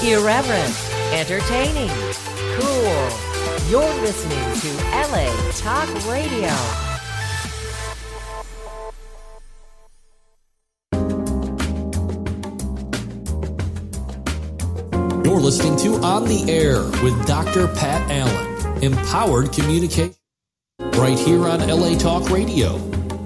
Irreverent, entertaining, cool. You're listening to LA Talk Radio. You're listening to On the Air with Dr. Pat Allen. Empowered communication. Right here on LA Talk Radio.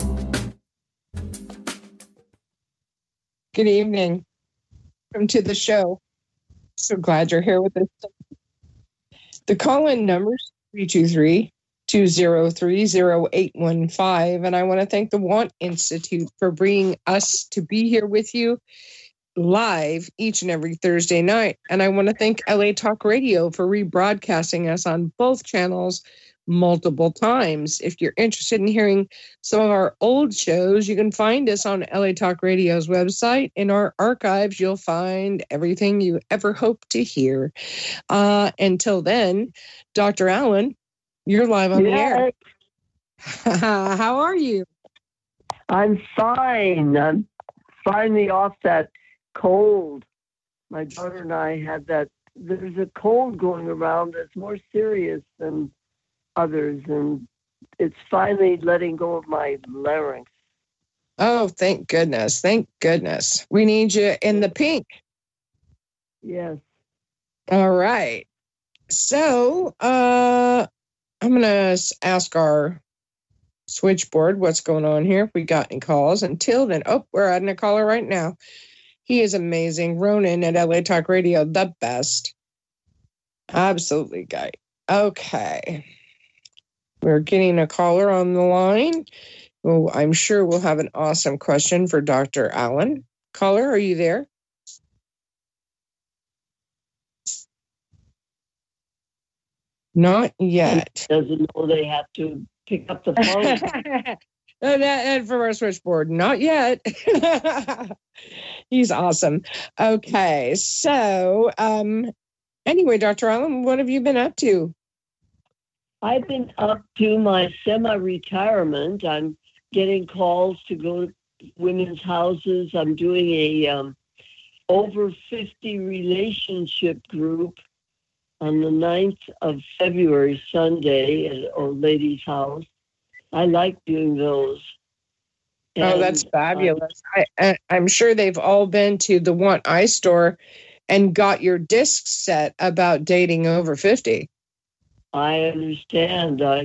Good evening. Welcome to the show. So glad you're here with us. The call-in number is 323-203-0815. And I want to thank the Want Institute for bringing us to be here with you live each and every Thursday night. And I want to thank LA Talk Radio for rebroadcasting us on both channels multiple times. If you're interested in hearing some of our old shows, you can find us on LA Talk Radio's website. In our archives, you'll find everything you ever hope to hear. Until then, Dr. Allen, you're live on the air. How are you? I'm fine. I'm finally off that cold. My daughter and I had that. There's a cold going around that's more serious than others, and it's finally letting go of my larynx. Oh, thank goodness. Thank goodness. We need you in the pink. Yes. All right. So I'm going to ask our switchboard what's going on here. If we got any calls. Until then, we're adding a caller right now. He is amazing. Ronan at LA Talk Radio, the best. Absolutely, guy. Okay. We're getting a caller on the line. Well, I'm sure we'll have an awesome question for Dr. Allen. Caller, are you there? Not yet. Doesn't know they have to pick up the phone. And from our switchboard, not yet. He's awesome. Okay, so anyway, Dr. Allen, what have you been up to? I've been up to my semi-retirement. I'm getting calls to go to women's houses. I'm doing a over 50 relationship group on the 9th of February, Sunday, at Old Lady's house. I like doing those. And, that's fabulous. I'm sure they've all been to the Want I store and got your disc set about dating over 50. I understand. I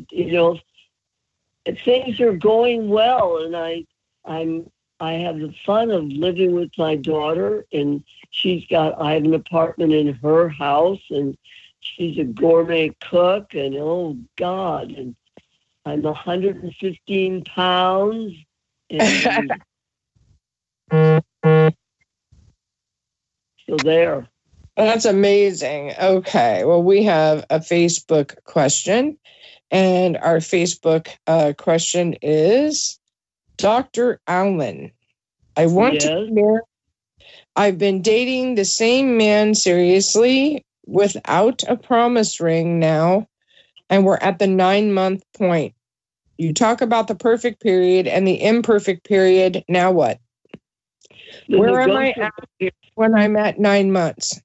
things are going well, and I have the fun of living with my daughter, and I have an apartment in her house, and she's a gourmet cook, and oh God, and I'm 115 pounds, and so there. That's amazing. Okay. Well, we have a Facebook question, and our Facebook question is, Dr. Allen, I want to share. I've been dating the same man seriously without a promise ring now, and we're at the 9-month point. You talk about the perfect period and the imperfect period. Now what? Where am I at when I'm at 9 months?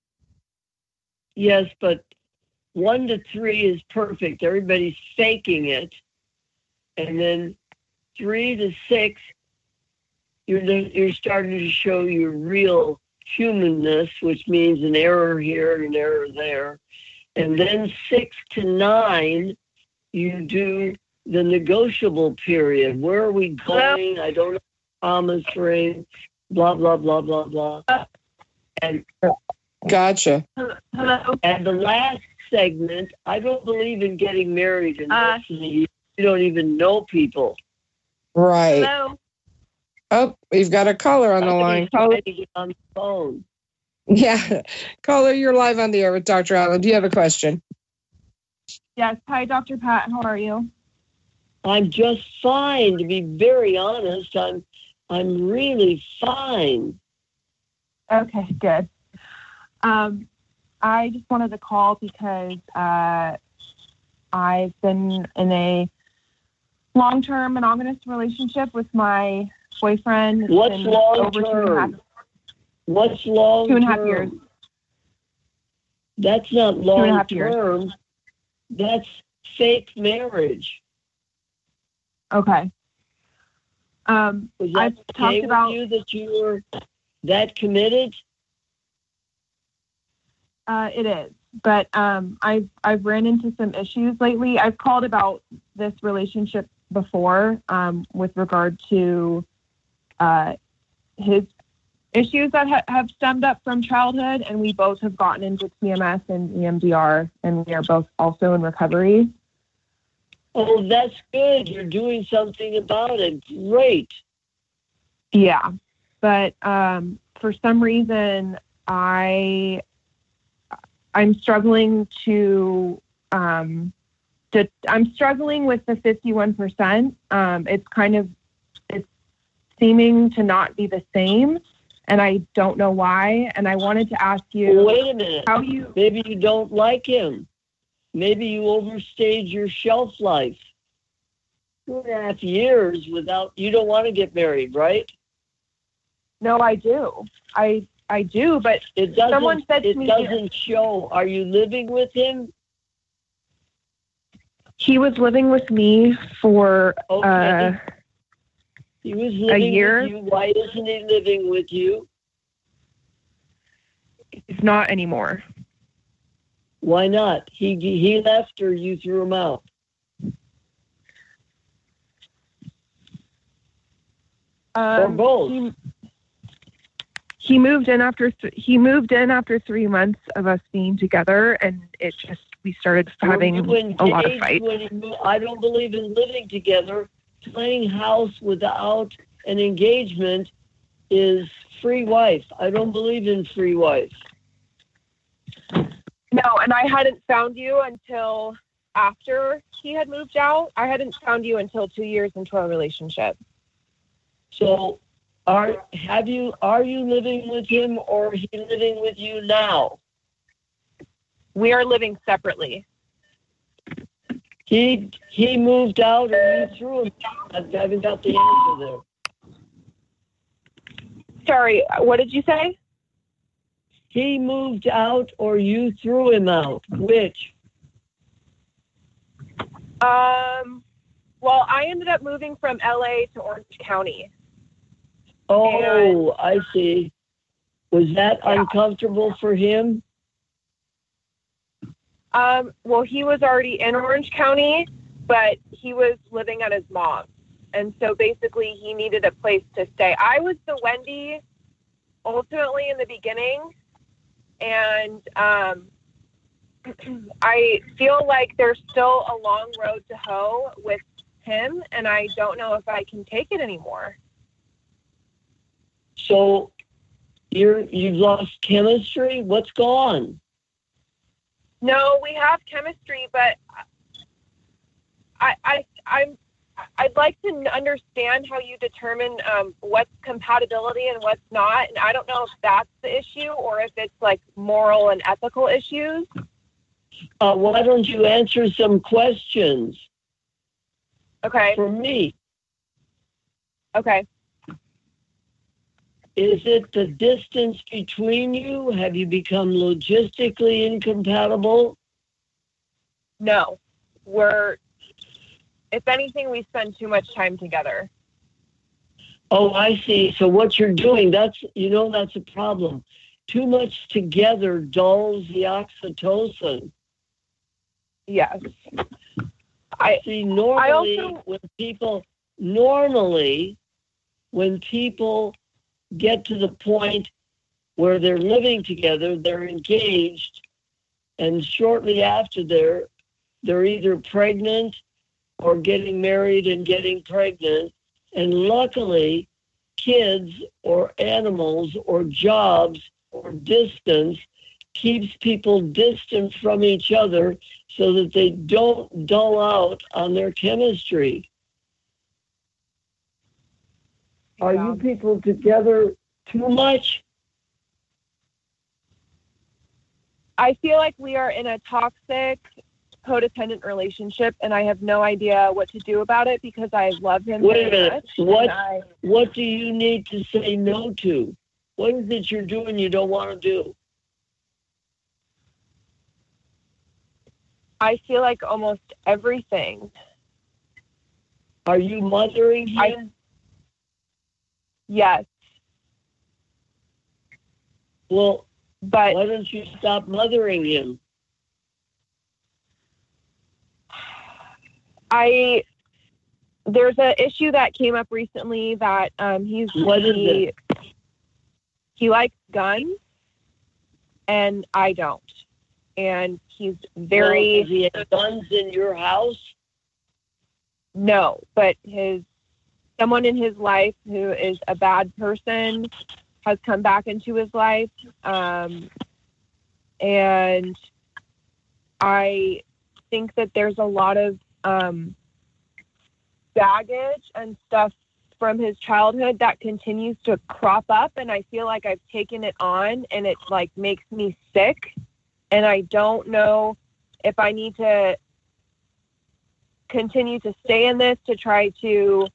Yes, but 1 to 3 is perfect. Everybody's faking it. And then 3 to 6, you're starting to show your real humanness, which means an error here and an error there. And then 6 to 9, you do the negotiable period. Where are we going? I don't know. Promise ring, blah, blah, blah, blah, blah. And gotcha. Hello. And the last segment, I don't believe in getting married in this. You don't even know people. Right. Hello. Oh, we've got a caller on the line. Caller. On the phone. Yeah. Caller, you're live on the air with Dr. Allen. Do you have a question? Yes. Hi, Dr. Pat. How are you? I'm just fine. To be very honest, I'm really fine. Okay, good. I just wanted to call because I've been in a long-term monogamous relationship with my boyfriend. What's long-term? What's long-term? 2.5 years. That's not 2.5 long years. term. That's fake marriage. Okay. Was that I've okay talked with about you that you were that committed? it is, but I've ran into some issues lately. I've called about this relationship before with regard to his issues that have stemmed up from childhood, and we both have gotten into TMS and EMDR, and we are both also in recovery. Oh, that's good. You're doing something about it. Great. Yeah, but for some reason, I'm struggling to. I'm struggling with the 51%. It's seeming to not be the same, and I don't know why. And I wanted to ask you, Wait a minute. Maybe you don't like him. Maybe you overstayed your shelf life. 2.5 years without, you don't want to get married, right? No, I do. I do, but someone said to me, it doesn't show. Are you living with him? He was living with me for Okay. He was living a year. with you. Why isn't he living with you? He's not anymore. Why not? He left or you threw him out? Or both? He moved in after 3 months of us being together, and we started having a lot of fights. I don't believe in living together. Playing house without an engagement is free wife. I don't believe in free wife. No, and I hadn't found you until after he had moved out. I hadn't found you until 2 years into our relationship. So are you living with him, or is he living with you now? We are living separately. He moved out, or you threw him out? I haven't got the answer there. Sorry, what did you say? He moved out, or you threw him out? Which? Well, I ended up moving from LA to Orange County. Oh, I see. Was that uncomfortable for him? Well, he was already in Orange County, but he was living at his mom's. And so basically he needed a place to stay. I was the Wendy ultimately in the beginning. And I feel like there's still a long road to hoe with him, and I don't know if I can take it anymore. So you've lost chemistry? What's gone? No, we have chemistry, but I'd like to understand how you determine what's compatibility and what's not. And I don't know if that's the issue or if it's like moral and ethical issues. Why don't you answer some questions? Okay. For me. Okay. Is it the distance between you? Have you become logistically incompatible? No. If anything, we spend too much time together. Oh, I see. So what you're doing, that's a problem. Too much together dulls the oxytocin. Yes. When people get to the point where they're living together, they're engaged, and shortly after they're either pregnant or getting married and getting pregnant. And luckily, kids or animals or jobs or distance keeps people distant from each other so that they don't dull out on their chemistry. Are you people together too much? I feel like we are in a toxic, codependent relationship, and I have no idea what to do about it because I love him Wait a very minute. much. What do you need to say no to? What is it you're doing you don't want to do? I feel like almost everything. Are you mothering him? Yes. Well, but why don't you stop mothering him? There's an issue that came up recently that he likes guns and I don't. And he's very... Does he have guns in your house? No, but someone in his life who is a bad person has come back into his life. And I think that there's a lot of baggage and stuff from his childhood that continues to crop up, and I feel like I've taken it on, and it like makes me sick, and I don't know if I need to continue to stay in this to try to,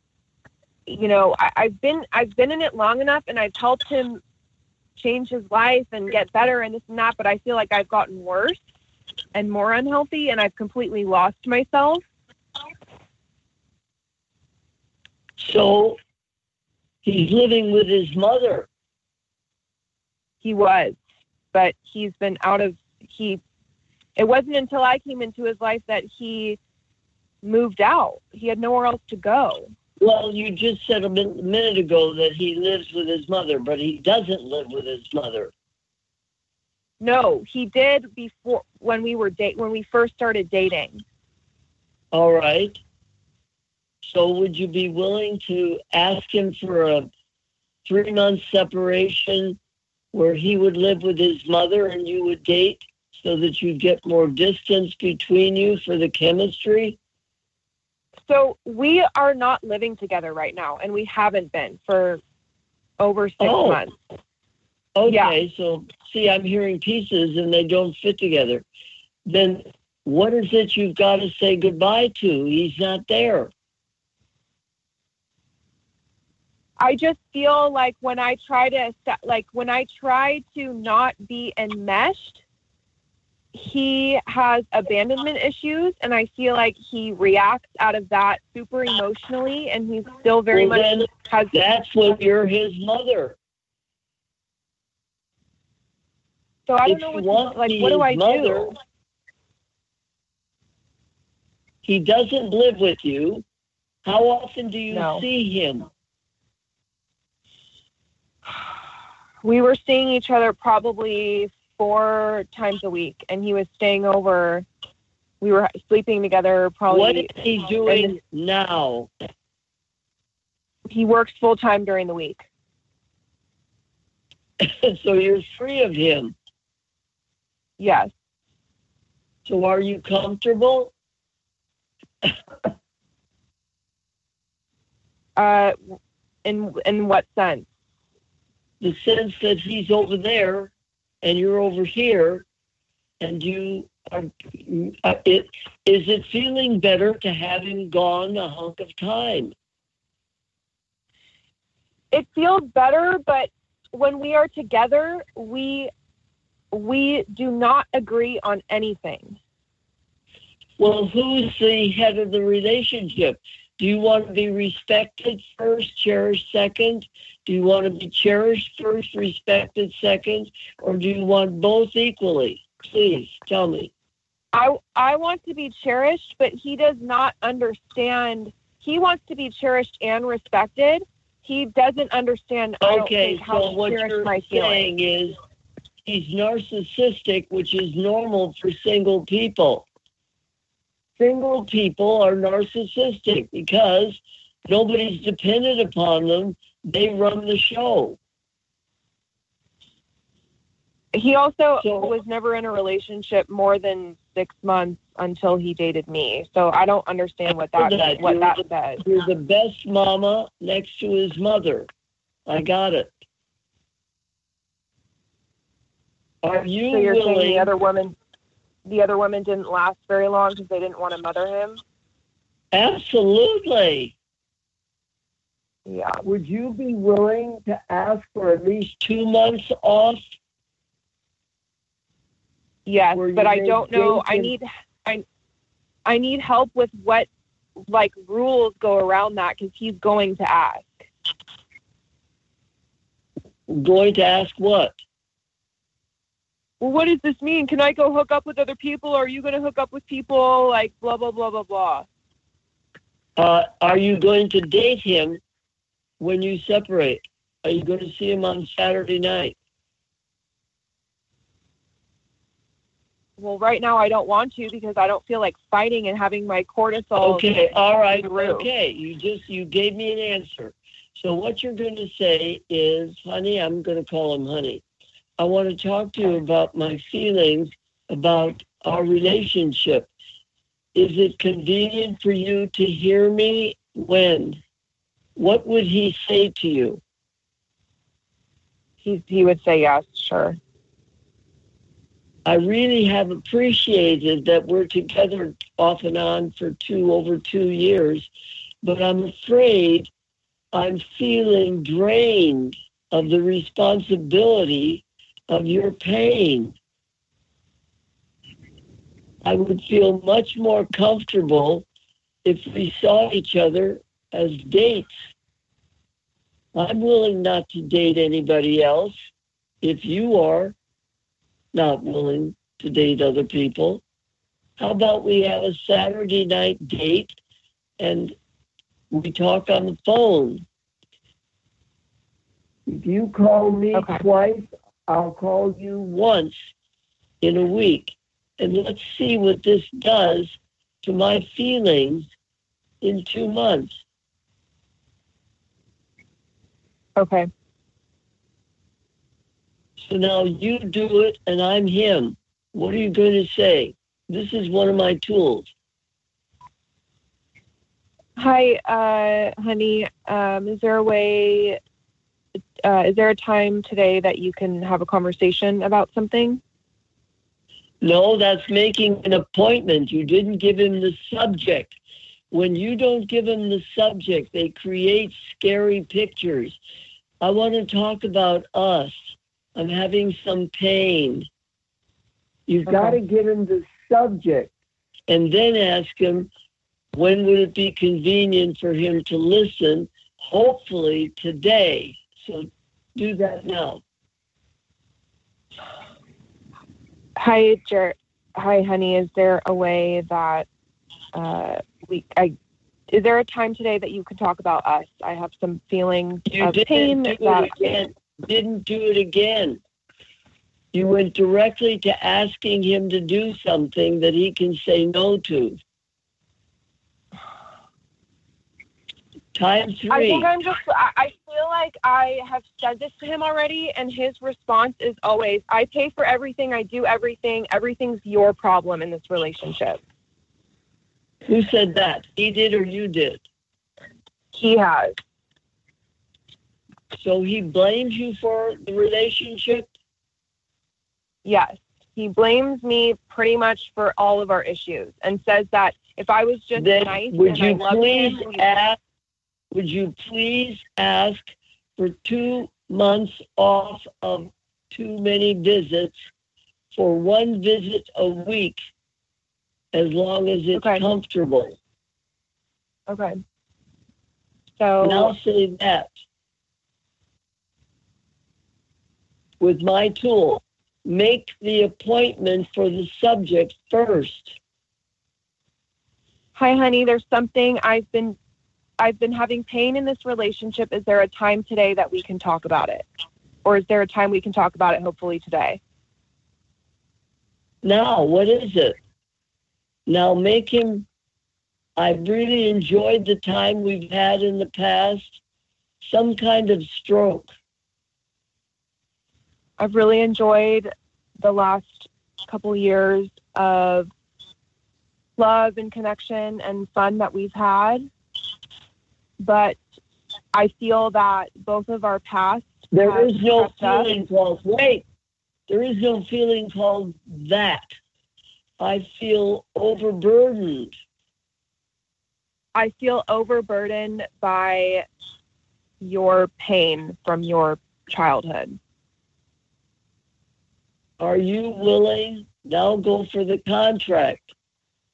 I've been in it long enough, and I've helped him change his life and get better and this and that, but I feel like I've gotten worse and more unhealthy, and I've completely lost myself. So he's living with his mother. He was, but he's been it wasn't until I came into his life that he moved out. He had nowhere else to go. Well, you just said a minute ago that he lives with his mother, but he doesn't live with his mother. No, he did before when we first started dating. All right. So would you be willing to ask him for a 3-month separation where he would live with his mother and you would date so that you get more distance between you for the chemistry? So we are not living together right now, and we haven't been for over 6 months. Okay, yeah. So see, I'm hearing pieces and they don't fit together. Then what is it you've got to say goodbye to? He's not there. I just feel like when I try to not be enmeshed, he has abandonment issues, and I feel like he reacts out of that super emotionally, and he's still very much has. That's when you're his mother. So I don't know what do I do? He doesn't live with you. How often do you see him? We were seeing each other probably 4 times a week, and he was staying over. We were sleeping together probably. What is he doing now? He works full time during the week. So you're free of him? Yes. So are you comfortable? In what sense? The sense that he's over there and you're over here, and you are. Is it feeling better to have him gone a hunk of time? It feels better, but when we are together, we do not agree on anything. Well, who's the head of the relationship? Do you want to be respected first, cherished second? Do you want to be cherished first, respected second? Or do you want both equally? Please tell me. I want to be cherished, but he does not understand. He wants to be cherished and respected. He doesn't understand. Okay, so what you're saying is he's narcissistic, which is normal for single people. Single people are narcissistic because nobody's dependent upon them. They run the show. He also was never in a relationship more than 6 months until he dated me. So I don't understand what that says. You're the best mama next to his mother. I got it. Are you so you're willing? Saying the other woman didn't last very long because they didn't want to mother him? Absolutely. Yeah. Would you be willing to ask for at least 2 months off? Yes, but I don't know. I need I need help with what like rules go around that, because he's going to ask. Going to ask what? Well, what does this mean? Can I go hook up with other people? Or are you going to hook up with people? Like, blah, blah, blah, blah, blah. Are you going to date him when you separate? Are you going to see him on Saturday night? Well, right now I don't want to, because I don't feel like fighting and having my cortisol. Okay, all right, okay. You gave me an answer. So what you're going to say is, honey, I'm going to call him honey. I want to talk to you about my feelings about our relationship. Is it convenient for you to hear me when? What would he say to you? He would say yes, sure. I really have appreciated that we're together off and on for over 2 years, but I'm afraid I'm feeling drained of the responsibility of your pain. I would feel much more comfortable if we saw each other as dates. I'm willing not to date anybody else if you are not willing to date other people. How about we have a Saturday night date and we talk on the phone? If you call me twice, I'll call you once in a week. And let's see what this does to my feelings in 2 months. Okay. So now you do it and I'm him. What are you going to say? This is one of my tools. Hi, honey. Is there a way, is there a time today that you can have a conversation about something? No, that's making an appointment. You didn't give him the subject. When you don't give him the subject, they create scary pictures. I want to talk about us. I'm having some pain. You've got to give him the subject and then ask him, when would it be convenient for him to listen? Hopefully today. So do that now. Hi, Hi, honey. Is there a way that is there a time today that you can talk about us? I have some feelings of pain. Didn't do it again. You went directly to asking him to do something that he can say no to. Time 3. I think I feel like I have said this to him already, and his response is always, I pay for everything, I do everything, everything's your problem in this relationship. Who said that? He did or you did? He has. So he blames you for the relationship? Yes. He blames me pretty much for all of our issues and says that if I was just then nice would and I you loved please him... Would you please ask for 2 months off of too many visits for 1 visit a week, as long as it's comfortable? Okay. So... And I'll say that. With my tool, make the appointment for the subject first. Hi, honey. There's something I've been having pain in this relationship. Is there a time today that we can talk about it? Or is there a time we can talk about it hopefully today? Now, what is it? Now make him, I've really enjoyed the time we've had in the past, some kind of stroke. I've really enjoyed the last couple years of love and connection and fun that we've had. But I feel that both of our pasts... There is no feeling called... Wait! There is no feeling called that. I feel overburdened. I feel overburdened by your pain from your childhood. Are you willing? Now go for the contract.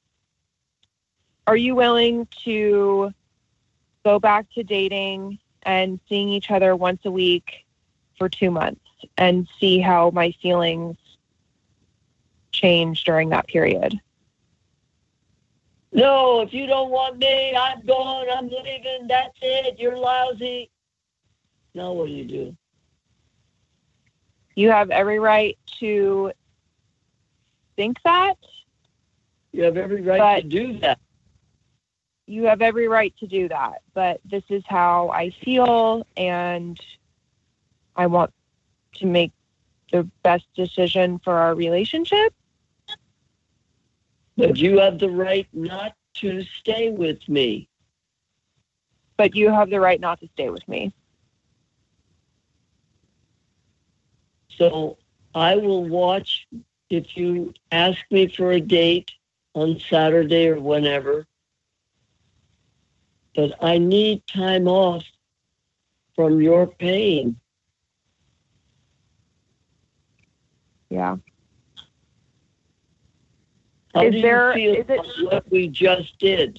are you willing to go back to dating and seeing each other once a week for 2 months and see how my feelings change during that period? No, if you don't want me, I'm gone, I'm leaving, that's it, you're lousy. Now what do you do? You have every right to think that. You have every right to do that. You have every right to do that, but this is how I feel, and I want to make the best decision for our relationship. But you have the right not to stay with me. But you have the right not to stay with me. So I will watch if you ask me for a date on Saturday or whenever. But I need time off from your pain. Yeah. How do you feel about what we just did?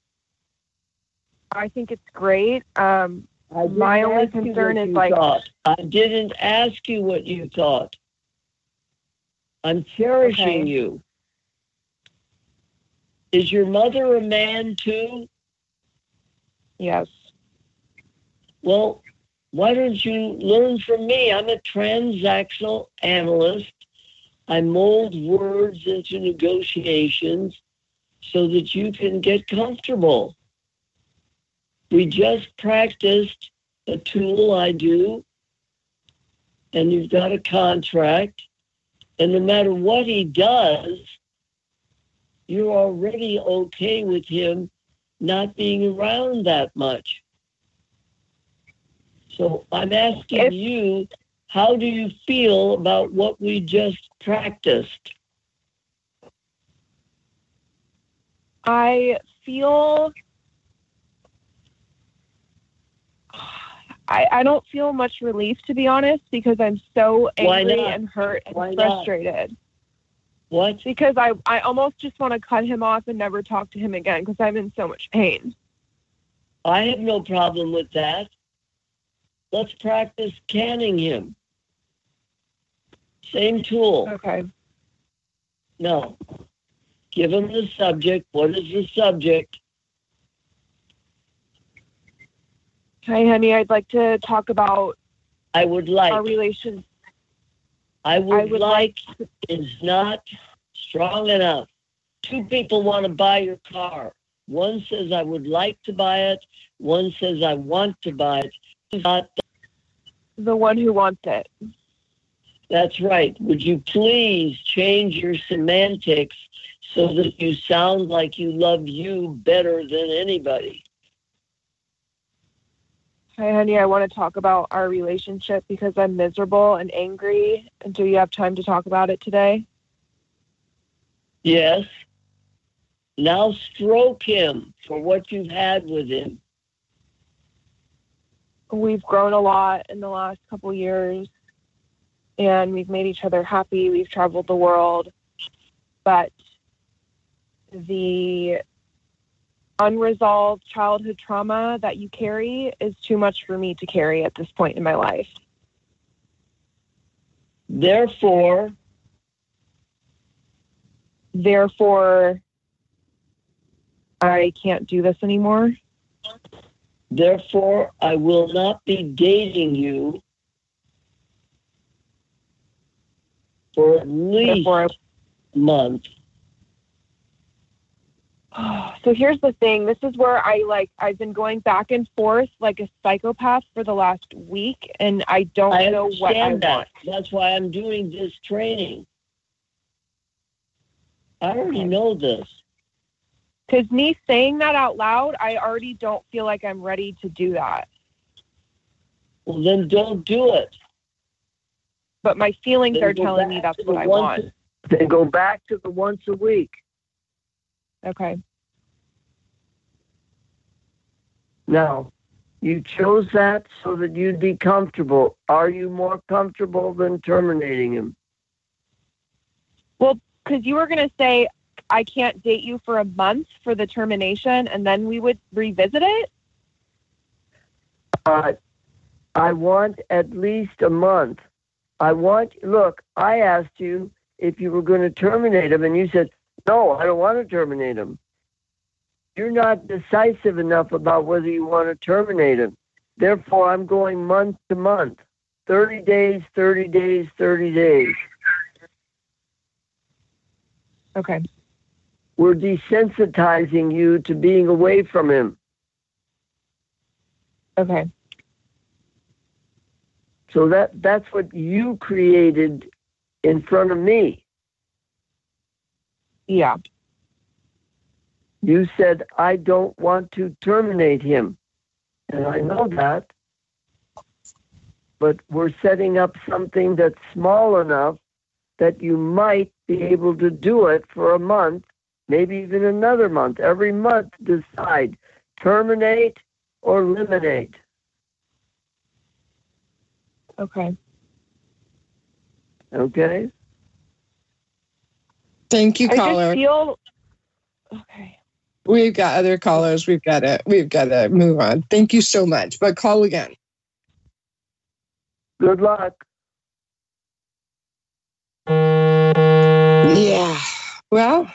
I think it's great. My only concern is I didn't ask you what you thought. I'm cherishing you. Is your mother a man too? Yes. Well, why don't you learn from me? I'm a transactional analyst. I mold words into negotiations so that you can get comfortable. We just practiced a tool I do, and you've got a contract, and no matter what he does, you're already okay with him not being around that much. So I'm asking you, how do you feel about what we just practiced? I feel... I don't feel much relief, to be honest, because I'm so angry and hurt and frustrated. What? Because I almost just want to cut him off and never talk to him again because I'm in so much pain. I have no problem with that. Let's practice canning him. Same tool. Okay. No. Give him the subject. What is the subject? Hi, honey. I'd like to talk about our relationship. I would like is not strong enough. Two people want to buy your car. One says, I would like to buy it. One says, I want to buy it. Not the one who wants it. That's right. Would you please change your semantics so that you sound like you love you better than anybody? Hi, honey. I want to talk about our relationship because I'm miserable and angry. Do you have time to talk about it today? Yes. Now stroke him for what you've had with him. We've grown a lot in the last couple years, and we've made each other happy. We've traveled the world, but the unresolved childhood trauma that you carry is too much for me to carry at this point in my life. Therefore, I can't do this anymore. Therefore, I will not be dating you for at least a month. So here's the thing. This is where I've been going back and forth like a psychopath for the last week, and I don't know what I want. That's why I'm doing this training. I already know this. Because me saying that out loud, I already don't feel like I'm ready to do that. Well, then don't do it. But my feelings are telling me that's what I want. Then go back to the once a week. Okay. Now, you chose that so that you'd be comfortable. Are you more comfortable than terminating him? Well, because you were going to say, I can't date you for a month for the termination, and then we would revisit it? I want at least a month. Look, I asked you if you were going to terminate him, and you said, no, I don't want to terminate him. You're not decisive enough about whether you want to terminate him. Therefore, I'm going month to month. 30 days, 30 days, 30 days. Okay. We're desensitizing you to being away from him. Okay. So that's what you created in front of me. Yeah. You said, I don't want to terminate him. And I know that. But we're setting up something that's small enough that you might be able to do it for a month, maybe even another month. Every month, decide, terminate or eliminate. Okay. Okay? Thank you, I caller. just feel... Okay. We've got other callers. We've got to move on. Thank you so much. But call again. Good luck. Yeah. Well,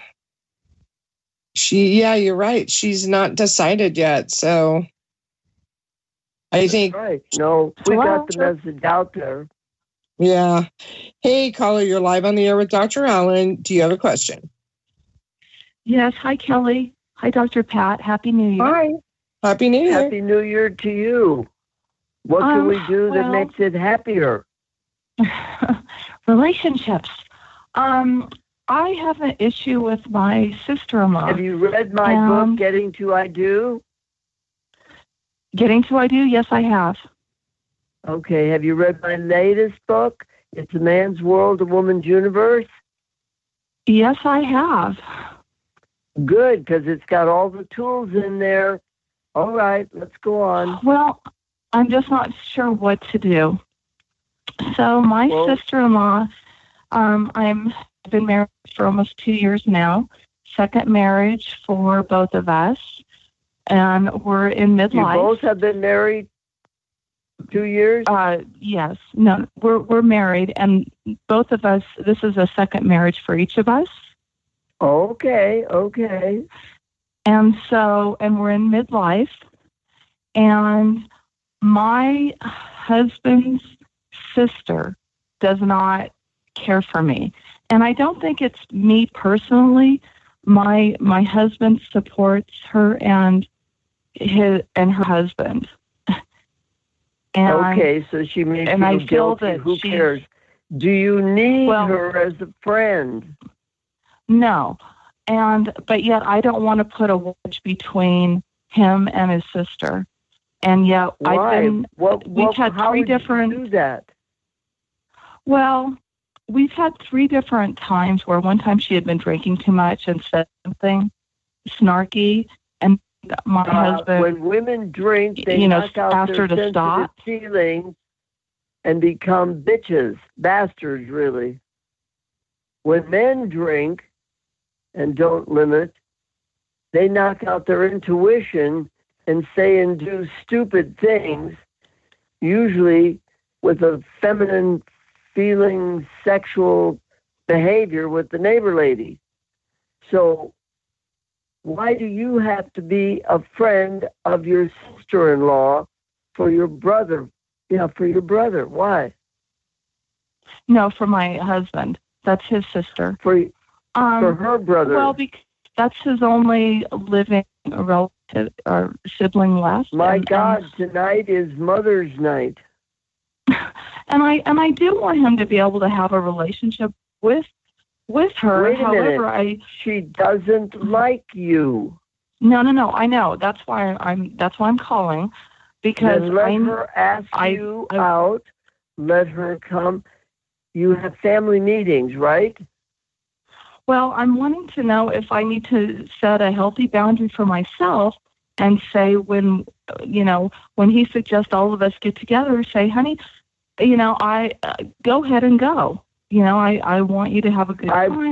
you're right. She's not decided yet. So I think. Right. No, we got the message out there. Yeah. Hey, caller, you're live on the air with Dr. Allen. Do you have a question? Yes. Hi, Kelly. Hi, Dr. Pat. Happy New Year. Hi. Happy New Year. Happy New Year to you. What can we do that makes it happier? Relationships. I have an issue with my sister-in-law. Have you read my book, Getting to I Do? Getting to I Do? Yes, I have. Okay. Have you read my latest book? It's a Man's World, a Woman's Universe? Yes, I have. Good, because it's got all the tools in there. All right, let's go on. Well, I'm just not sure what to do. So my sister-in-law, I've been married for almost 2 years now. Second marriage for both of us. And we're in midlife. You both have been married 2 years? Yes. No, we're married, and both of us, this is a second marriage for each of us. Okay. And we're in midlife, and my husband's sister does not care for me. And I don't think it's me personally. My husband supports her and her husband. Okay, so she makes you guilty. Who cares? Do you need her as a friend? No. But yet I don't want to put a wedge between him and his sister. And yet Why? We've had how three would different. You do that? Well, we've had 3 different times where one time she had been drinking too much and said something snarky, and my husband. When women drink, they knock out their sensitive feelings and become bitches, bastards, really. When men drink and don't limit, they knock out their intuition and say and do stupid things, usually with a feminine feeling, sexual behavior with the neighbor lady. So why do you have to be a friend of your sister-in-law for your brother? Yeah, for your brother. Why? No, for my husband. That's his sister. For her brother. Well, because that's his only living relative or sibling left. My God, tonight is Mother's Night. And I do want him to be able to have a relationship with her. Wait a However, minute. She doesn't like you. No. I know. That's why I'm calling, because then let her ask you out. Let her come. You have family meetings, right? Well, I'm wanting to know if I need to set a healthy boundary for myself and say when he suggests all of us get together, say, honey, I go ahead and go. I want you to have a good time. And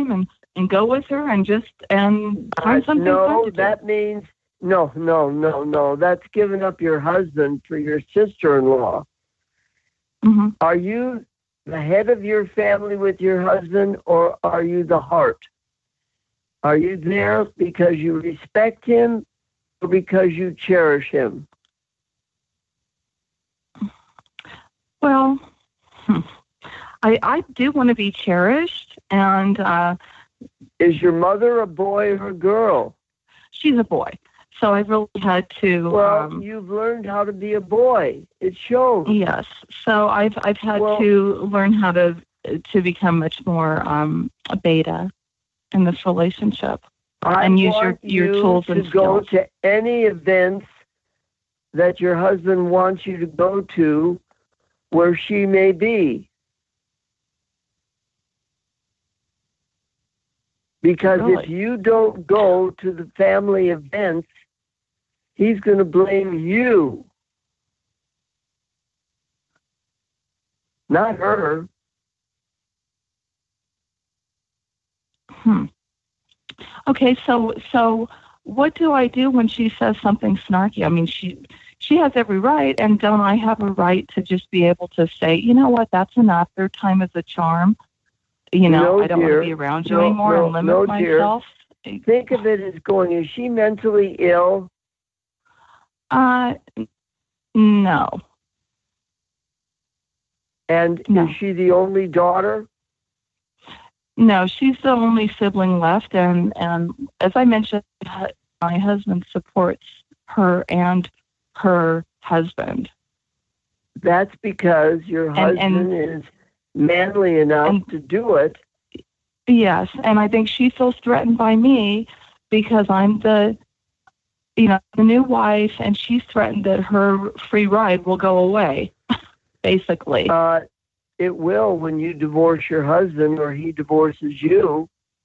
and go with her and find something fun No, to do? that means no. That's giving up your husband for your sister-in-law. Mm-hmm. Are you the head of your family with your husband, or are you the heart? Are you there because you respect him or because you cherish him? Well, I do want to be cherished, and Is your mother a boy or a girl? she's a boy. So I really had to. Well, you've learned how to be a boy. It shows. Yes. So I've had to learn how to become much more a beta in this relationship and use your tools and skills. Go to any events that your husband wants you to go to, where she may be. Because Really? if you don't go to the family events, he's going to blame you, not her. Okay, so what do I do when she says something snarky? I mean, she has every right, and don't I have a right to just be able to say, you know what, that's enough. Third time is a charm. You know, No, I don't dear. want to be around you anymore and limit myself. Dear. Think of it as going, is she mentally ill? No. And No. is she the only daughter? No, she's the only sibling left, and as I mentioned, my husband supports her and her husband. That's because your husband is manly enough to do it. Yes, and I think she feels threatened by me because I'm the new wife, and she's threatened that her free ride will go away, basically. It will when you divorce your husband or he divorces you.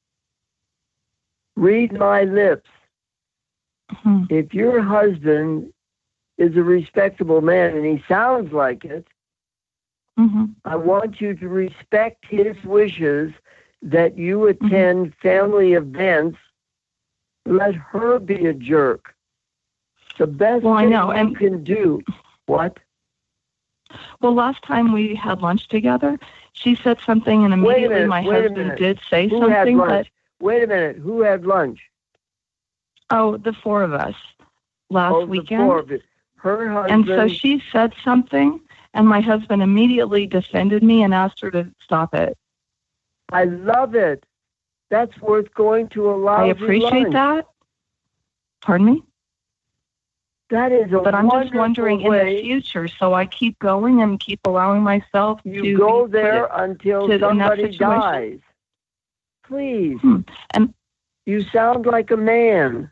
Read my lips. Mm-hmm. If your husband is a respectable man, and he sounds like it, Mm-hmm. I want you to respect his wishes that you attend family events. Let her be a jerk. The best thing you can do. What? Well, last time we had lunch together, she said something, and immediately my husband did say Who something. had lunch? Wait a minute. Who had lunch? Oh, the four of us last weekend. The four of you. Her husband. And so she said something, and my husband immediately defended me and asked her to stop it. I love it. That's worth going to a lousy I appreciate lunch. that. Pardon me? That is a But I'm just wondering in the future, so I keep going and keep allowing myself to go there until somebody dies. Please. And you sound like a man.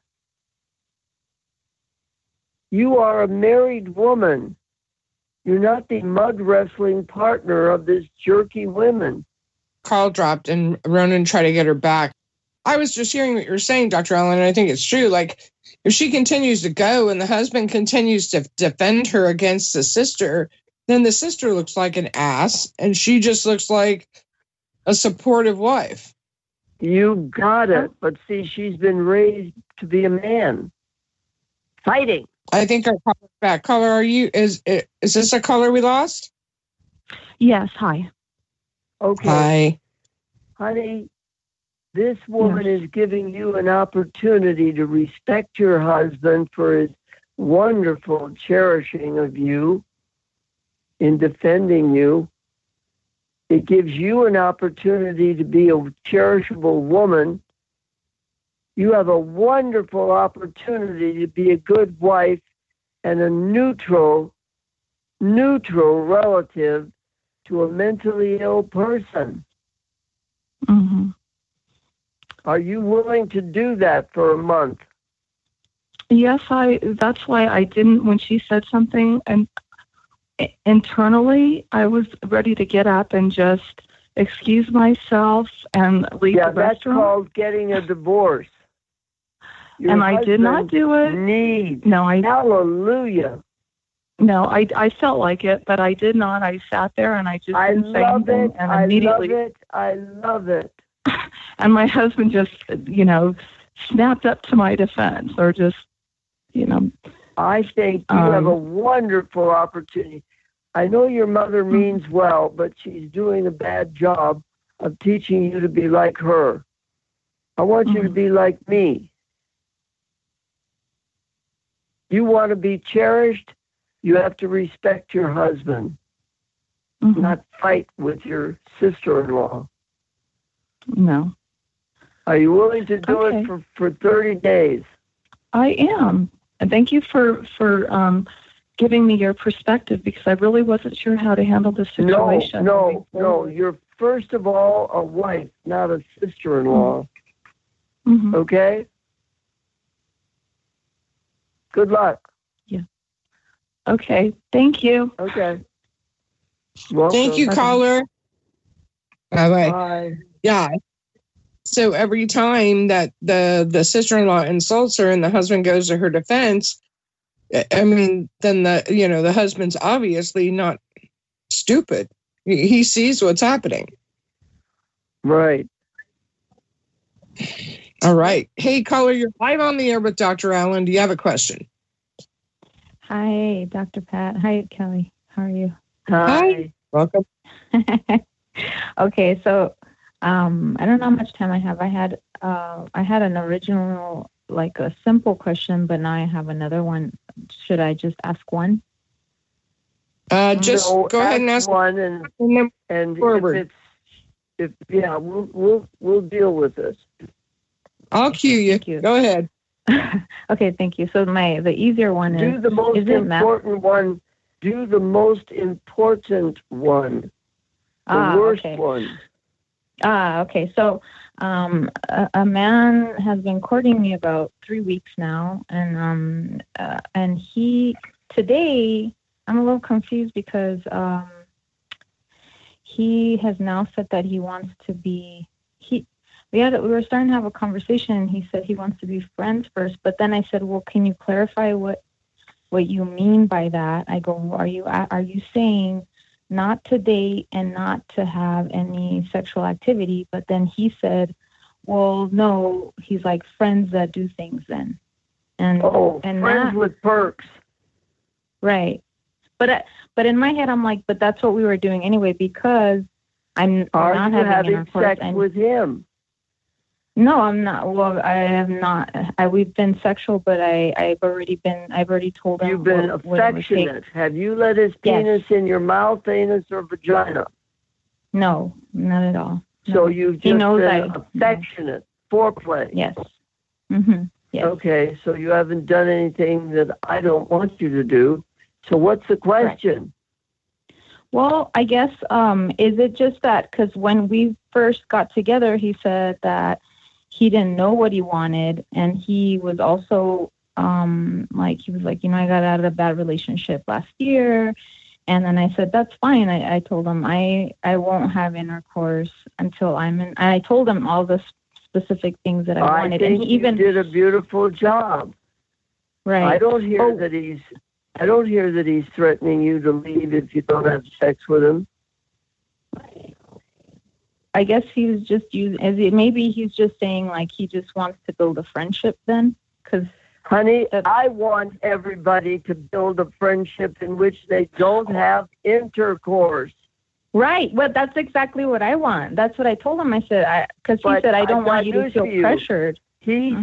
You are a married woman. You're not the mud wrestling partner of this jerky woman. Call dropped and Ronan tried to get her back. I was just hearing what you're saying, Dr. Allen, and I think it's true. Like, if she continues to go and the husband continues to defend her against the sister, then the sister looks like an ass and she just looks like a supportive wife. You got it. But see, she's been raised to be a man. Fighting. I think our caller's back. Caller, are you? Is this a caller we lost? Yes. Hi. Okay. Hi. Honey, this woman is giving you an opportunity to respect your husband for his wonderful cherishing of you in defending you. It gives you an opportunity to be a cherishable woman. You have a wonderful opportunity to be a good wife and a neutral relative to a mentally ill person. Mm-hmm. Are you willing to do that for a month? Yes, that's why I didn't, when she said something, and internally I was ready to get up and just excuse myself and leave the restaurant. That's called getting a divorce. And I did not do it. Hallelujah. No, I felt like it, but I did not. I sat there and I just didn't say anything. And immediately, I love it. and And my husband just, snapped up to my defense, or just, I think you have a wonderful opportunity. I know your mother means well, but she's doing a bad job of teaching you to be like her. I want you to be like me. You want to be cherished, you have to respect your husband, not fight with your sister-in-law. No. Are you willing to do it for 30 days? I am. And thank you for giving me your perspective, because I really wasn't sure how to handle this situation. No. You're first of all a wife, not a sister-in-law. Mm-hmm. Okay? Good luck. Yeah. Okay. Thank you. Okay. Welcome. Thank you, caller. Bye-bye. Bye. Yeah. So every time that the sister-in-law insults her and the husband goes to her defense, I mean, then the husband's obviously not stupid. He sees what's happening. Right. All right. Hey, caller, you're live on the air with Dr. Allen. Do you have a question? Hi, Dr. Pat. Hi, Kelly. How are you? Hi. Welcome. Okay, so I don't know how much time I have. I had an original, like a simple question, but now I have another one. Should I just ask one? Just go ahead and ask one, and forward. we'll deal with this. I'll cue you. Thank you. Go ahead. Okay, thank you. So the easier one Do the most important one. Do the most important one. The worst one. Okay. So a man has been courting me about 3 weeks now, and he today I'm a little confused because he has now said that he wants to be we were starting to have a conversation, and he said he wants to be friends first, but then I said, well, can you clarify what you mean by that? I go, are you saying not to date and not to have any sexual activity? But then he said, well, no, he's like friends that do things then. And friends with perks. Right. But in my head, I'm like, but that's what we were doing anyway, because I'm not having sex with him. No, I'm not. Well, I have not. We've been sexual, but I've already told him. You've been affectionate. Have you let his penis in your mouth, anus, or vagina? No, not at all. No. So you've just been affectionate, foreplay. Yes. Mm-hmm. Yes. Okay, so you haven't done anything that I don't want you to do. So what's the question? Right. Well, I guess, is it just that, because when we first got together, he said that he didn't know what he wanted, and he was also I got out of a bad relationship last year, and then I said that's fine. I told him I won't have intercourse until I'm in. I told him all the specific things that I wanted, and he even did a beautiful job. Right. I don't hear that he's threatening you to leave if you don't have sex with him. I guess he's just maybe he's just saying like he just wants to build a friendship then, because honey, I want everybody to build a friendship in which they don't have intercourse. Right. Well, that's exactly what I want. That's what I told him. I said, because he said, I don't want you to feel pressured. He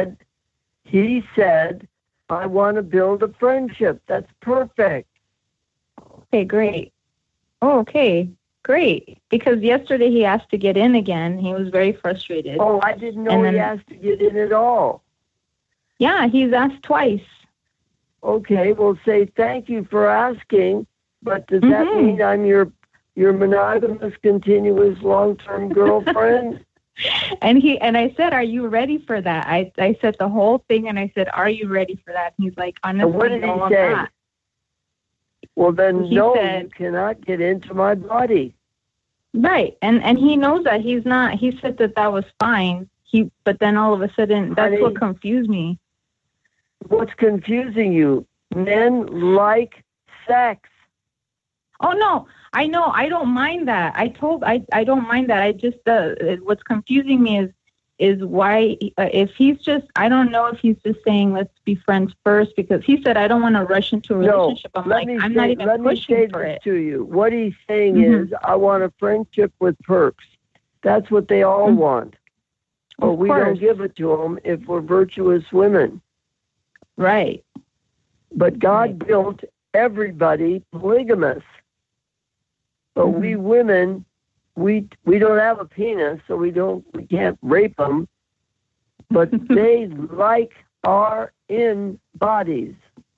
said, I want to build a friendship. That's perfect. Okay, great. Oh, okay. Great, because yesterday he asked to get in again. He was very frustrated. Oh, I didn't know he asked to get in at all. Yeah, he's asked twice. Okay, well, say thank you for asking, but does that mean I'm your monogamous, continuous, long-term girlfriend? And I said, are you ready for that? I said the whole thing, and I said, are you ready for that? And he's like, honestly, what did he say? Well, then, you cannot get into my body. Right, and he knows that he's not. He said that was fine. But then all of a sudden, that's what confused me. What's confusing you? Men like sex. Oh, no. I know. I don't mind that. I don't mind that. I just, what's confusing me is why, if he's just, I don't know if he's just saying, let's be friends first, because he said, I don't want to rush into a relationship. I'm like, I'm not even pushing for it. To you. What he's saying is, I want a friendship with perks. That's what they all want. But we don't give it to them if we're virtuous women. Right. But God built everybody polygamous. But we women, we don't have a penis, so we can't rape them. But they like our in bodies.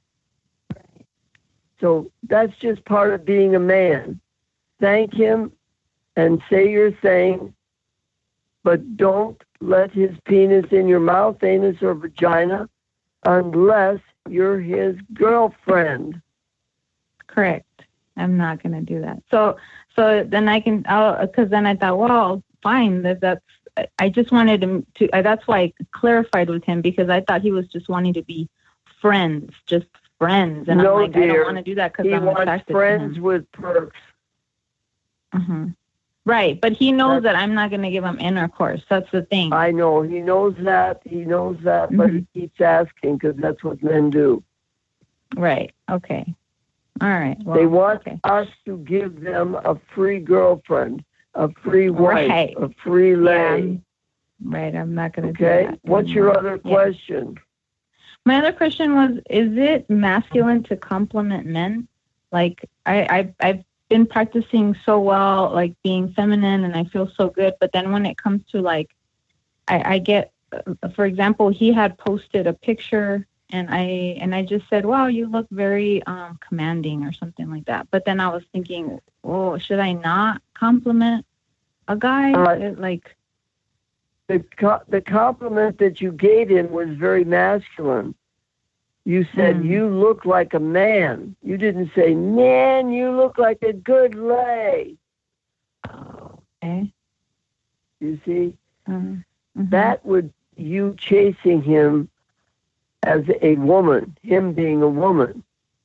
So that's just part of being a man. Thank him and say your thing, but don't let his penis in your mouth, anus, or vagina unless you're his girlfriend. Correct. I'm not going to do that. So then I can, because then I thought, well, fine. That's. I just wanted him to. That's why I clarified with him, because I thought he was just wanting to be friends, just friends. And no, I'm like, dear. I don't want to do that because I'm attracted to him. He wants friends with perks. Mm-hmm. Right, but he knows that I'm not going to give him intercourse. That's the thing. I know. He knows that. But he keeps asking because that's what men do. Right. Okay. All right. Well, they want us to give them a free girlfriend, a free wife, a free lay. Yeah. Right. I'm not going to do that. What's your other question? My other question was, is it masculine to compliment men? Like, I've been practicing so well, like being feminine, and I feel so good. But then when it comes to like, I get, for example, he had posted a picture, and I just said, wow, you look very commanding or something like that. But then I was thinking, oh, should I not compliment a guy? Like the compliment that you gave him was very masculine. You said, you look like a man. You didn't say, man, you look like a good lay. Okay. You see? That would, you chasing him as a woman, him being a woman.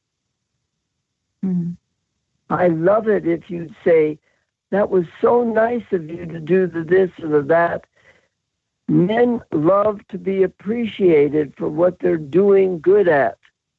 I love it if you'd say, that was so nice of you to do the this or the that. Men love to be appreciated for what they're doing good at.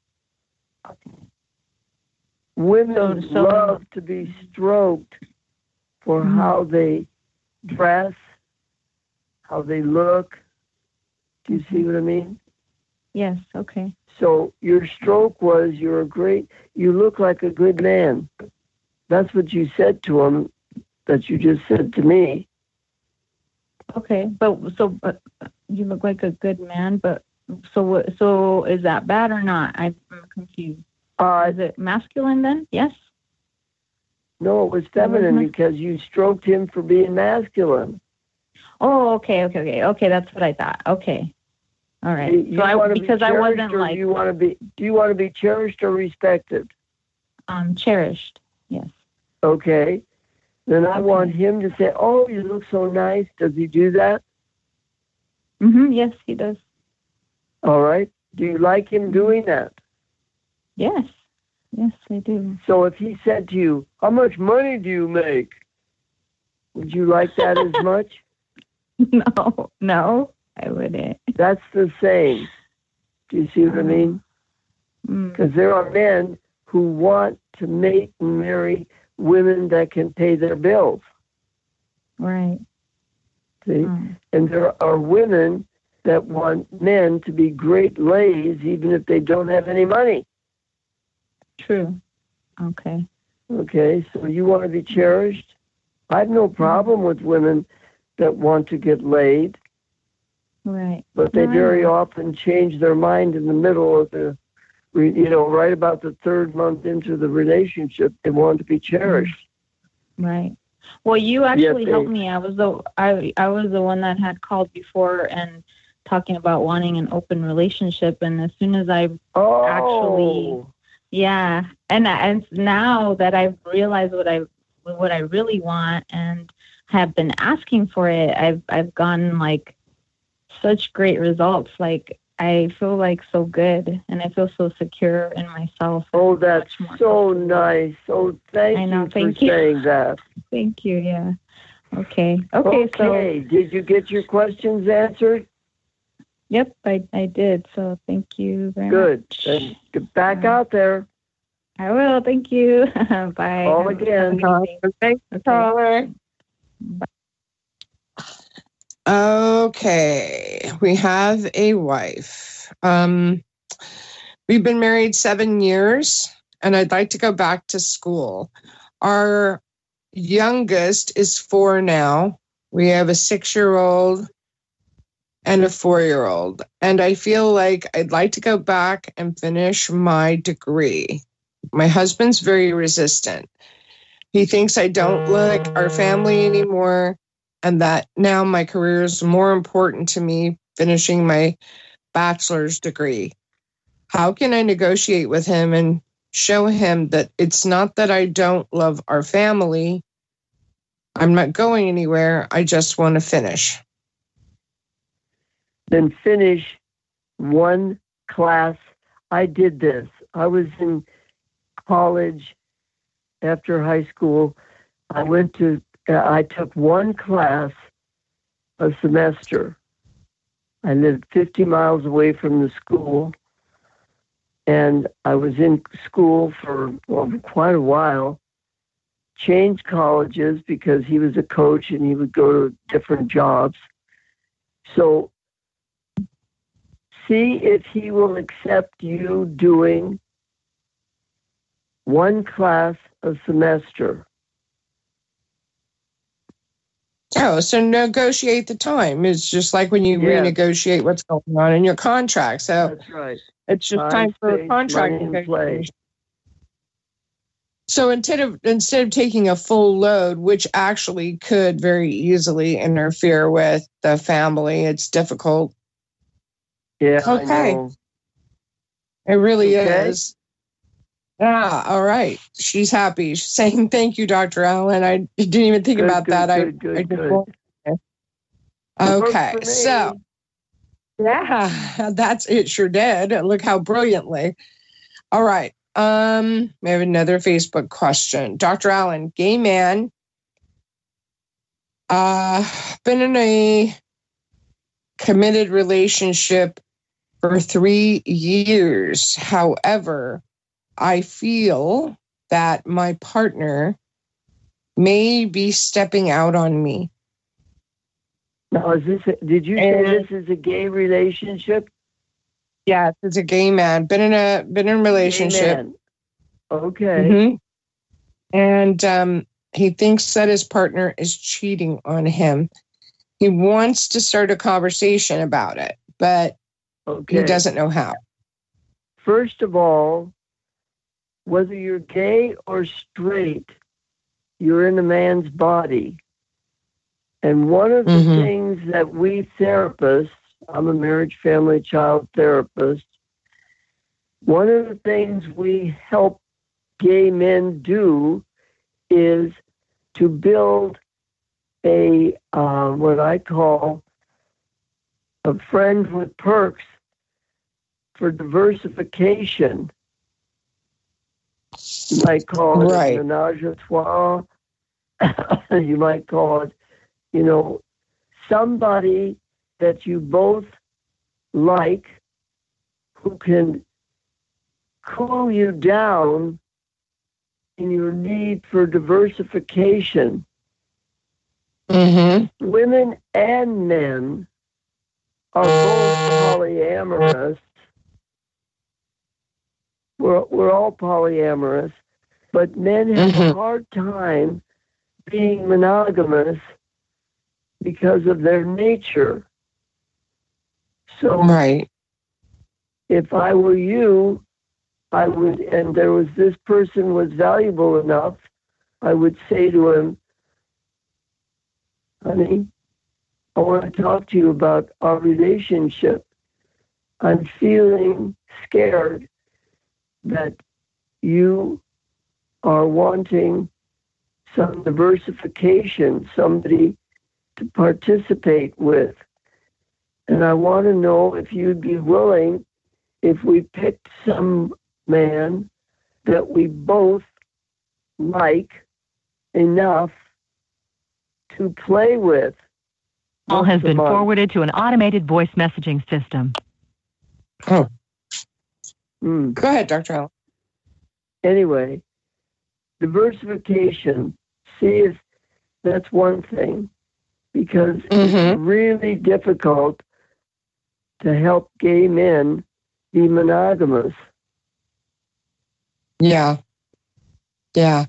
Women love to be stroked for how they dress, how they look. Do you see what I mean? Yes, okay. So your stroke was, you look like a good man. That's what you said to him, that you just said to me. Okay, but you look like a good man, but so is that bad or not? I'm confused. Is it masculine then? Yes? No, it was feminine because you stroked him for being masculine. Oh, okay. That's what I thought. Okay. All right. Because I wasn't like. Do you want to be cherished or respected? Cherished. Yes. Okay. Then I want him to say, "Oh, you look so nice." Does he do that? Yes, he does. All right. Do you like him doing that? Yes. Yes, I do. So if he said to you, "How much money do you make?" Would you like that as much? No, I wouldn't. That's the same. Do you see what I mean? Because there are men who want to mate and marry women that can pay their bills. Right. See? And there are women that want men to be great lays even if they don't have any money. True. Okay. Okay, so you want to be cherished? I have no problem with women that want to get laid. Right. But they very often change their mind in the middle of the, right about the third month into the relationship, they want to be cherished. Right. Well, you actually helped me. I was the one that had called before and talking about wanting an open relationship. And as soon as I actually, and now that I've realized what I really want and have been asking for it, I've gotten like such great results. Like I feel like so good, and I feel so secure in myself. Oh, that's so nice. Oh, thank you for saying that. Thank you. Yeah. Okay. Okay. Did you get your questions answered? Yep, I did. So thank you very much. Good. Then get back out there. I will. Thank you. Bye. Call again. Thanks, caller. Okay, we have a wife. We've been married 7 years, and I'd like to go back to school. Our youngest is 4 now. We have a 6-year-old and a 4-year-old. And I feel like I'd like to go back and finish my degree. My husband's very resistant. He thinks I don't like our family anymore, and that now my career is more important to me, finishing my bachelor's degree. How can I negotiate with him and show him that it's not that I don't love our family? I'm not going anywhere. I just want to finish. Then finish one class. I did this. I was in college after high school. I took one class a semester. I lived 50 miles away from the school, and I was in school for quite a while. Changed colleges because he was a coach and he would go to different jobs. So see if he will accept you doing one class a semester. Oh, so negotiate the time. It's just like when you renegotiate what's going on in your contract. So that's right. It's just time for a contract negotiation. So instead of taking a full load, which actually could very easily interfere with the family, it's difficult. Yeah. Okay. I know. It really is. Yeah, all right. She's happy. She's saying, thank you, Dr. Allen. I didn't even think about that. I just okay, so yeah, that's it. Sure did. Look how brilliantly. All right. We have another Facebook question. Dr. Allen, gay man, been in a committed relationship for 3 years. However, I feel that my partner may be stepping out on me. Now, did you say this is a gay relationship? Yes, it's a gay man. Been in a relationship. Okay. Mm-hmm. And he thinks that his partner is cheating on him. He wants to start a conversation about it, but he doesn't know how. First of all, whether you're gay or straight, you're in a man's body. And one of the things that we therapists, I'm a marriage, family, child therapist, one of the things we help gay men do is to build a, what I call a friend with perks for diversification. You might call it a menage a trois. You might call it, somebody that you both like who can cool you down in your need for diversification. Mm-hmm. Women and men are both polyamorous. We're all polyamorous, but men have a hard time being monogamous because of their nature. So if I were you, I would, and this person was valuable enough, I would say to him, honey, I want to talk to you about our relationship. I'm feeling scared that you are wanting some diversification, somebody to participate with. And I want to know if you'd be willing, if we picked some man that we both like enough to play with. Call has been forwarded to an automated voice messaging system. Oh. Go ahead, Dr. Allen. Anyway, diversification. See, if that's one thing, because it's really difficult to help gay men be monogamous. Yeah. Yeah.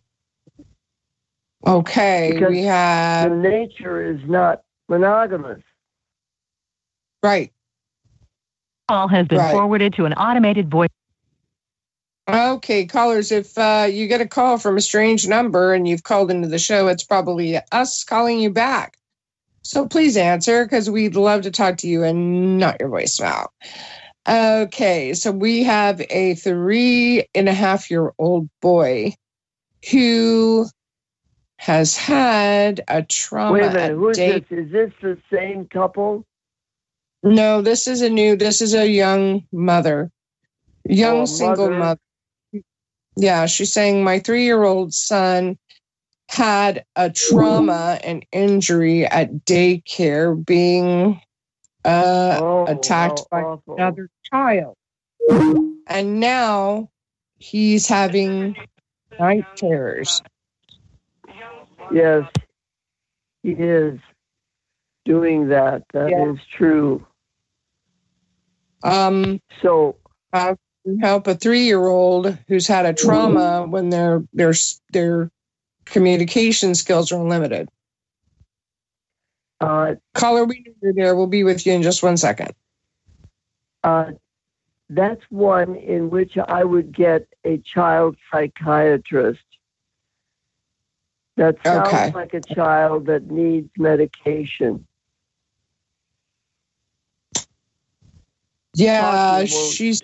Okay, because we have... the nature is not monogamous. Right. Call has been forwarded to an automated voice. Okay, callers, if you get a call from a strange number and you've called into the show, it's probably us calling you back. So please answer, because we'd love to talk to you and not your voicemail. Okay, so we have a 3.5-year-old boy who has had a trauma. Wait a minute, who is this? Is this the same couple? No, this is a young mother. Young single mother. Yeah, she's saying my 3-year-old son had a trauma and injury at daycare being attacked by another child. And now he's having night terrors. Yes, he is doing that. That is true. So how can you help a 3-year-old who's had a trauma when their communication skills are limited? Caller, we know you're there. We'll be with you in just 1 second. That's one in which I would get a child psychiatrist. That sounds like a child that needs medication. Yeah, she's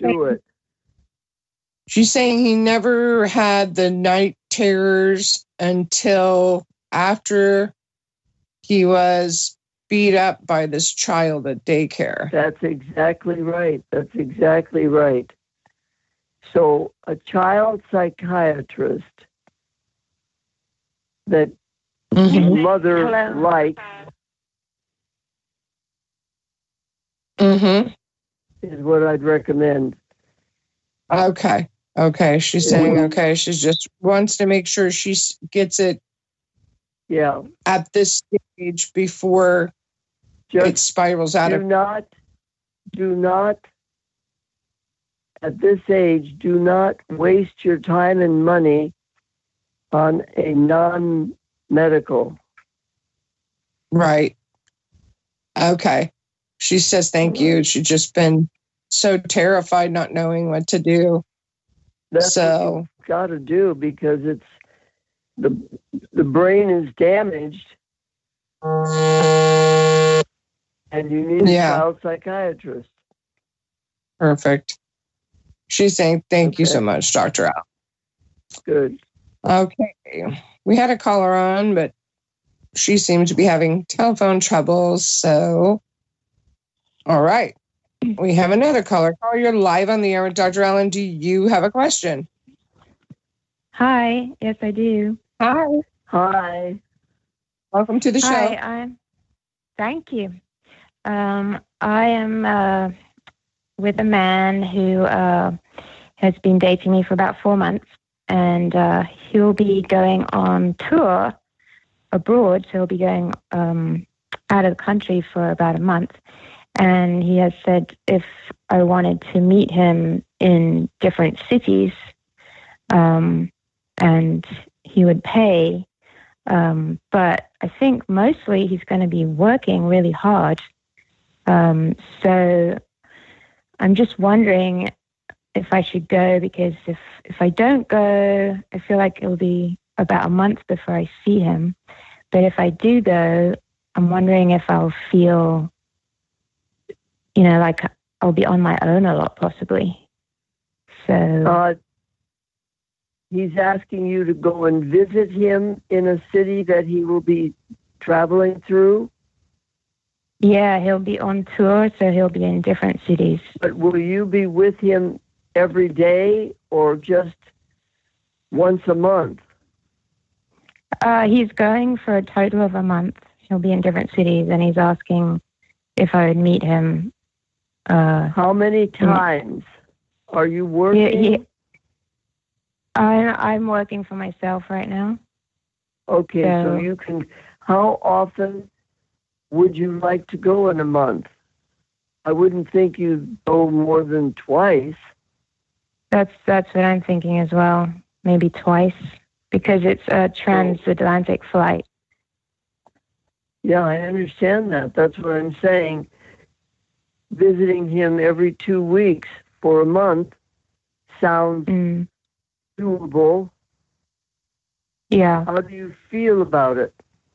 saying he never had the night terrors until after he was beat up by this child at daycare. That's exactly right. That's exactly right. So a child psychiatrist that his mother likes is what I'd recommend. Okay. She's saying she just wants to make sure she gets it at this stage before it spirals out of... Do not, at this age, do not waste your time and money on a non-medical. Right. Okay. She says thank you. She's just been so terrified not knowing what to do. That's what you've got to do, because it's the brain is damaged and you need a child psychiatrist. Perfect. She's saying thank you so much, Dr. Al. Good. Okay. We had a caller on, but she seemed to be having telephone troubles. So, all right. We have another caller. Caller, you're live on the air with Dr. Allen. Do you have a question? Hi. Yes, I do. Hi. Welcome to the show. Hi. Thank you. I am with a man who has been dating me for about 4 months, and he'll be going on tour abroad. So he'll be going out of the country for about a month. And he has said if I wanted to meet him in different cities, and he would pay. But I think mostly he's going to be working really hard. So I'm just wondering if I should go, because if I don't go, I feel like it'll be about a month before I see him. But if I do go, I'm wondering if I'll feel, like I'll be on my own a lot, possibly. So he's asking you to go and visit him in a city that he will be traveling through? Yeah, he'll be on tour, so he'll be in different cities. But will you be with him every day or just once a month? He's going for a total of a month. He'll be in different cities, and he's asking if I would meet him. How many times are you working? I'm working for myself right now. Okay, so you can. How often would you like to go in a month? I wouldn't think you'd go more than twice. That's what I'm thinking as well. Maybe twice, because it's a transatlantic flight. Yeah, I understand that. That's what I'm saying. Visiting him every 2 weeks for a month sounds doable. Yeah. How do you feel about it?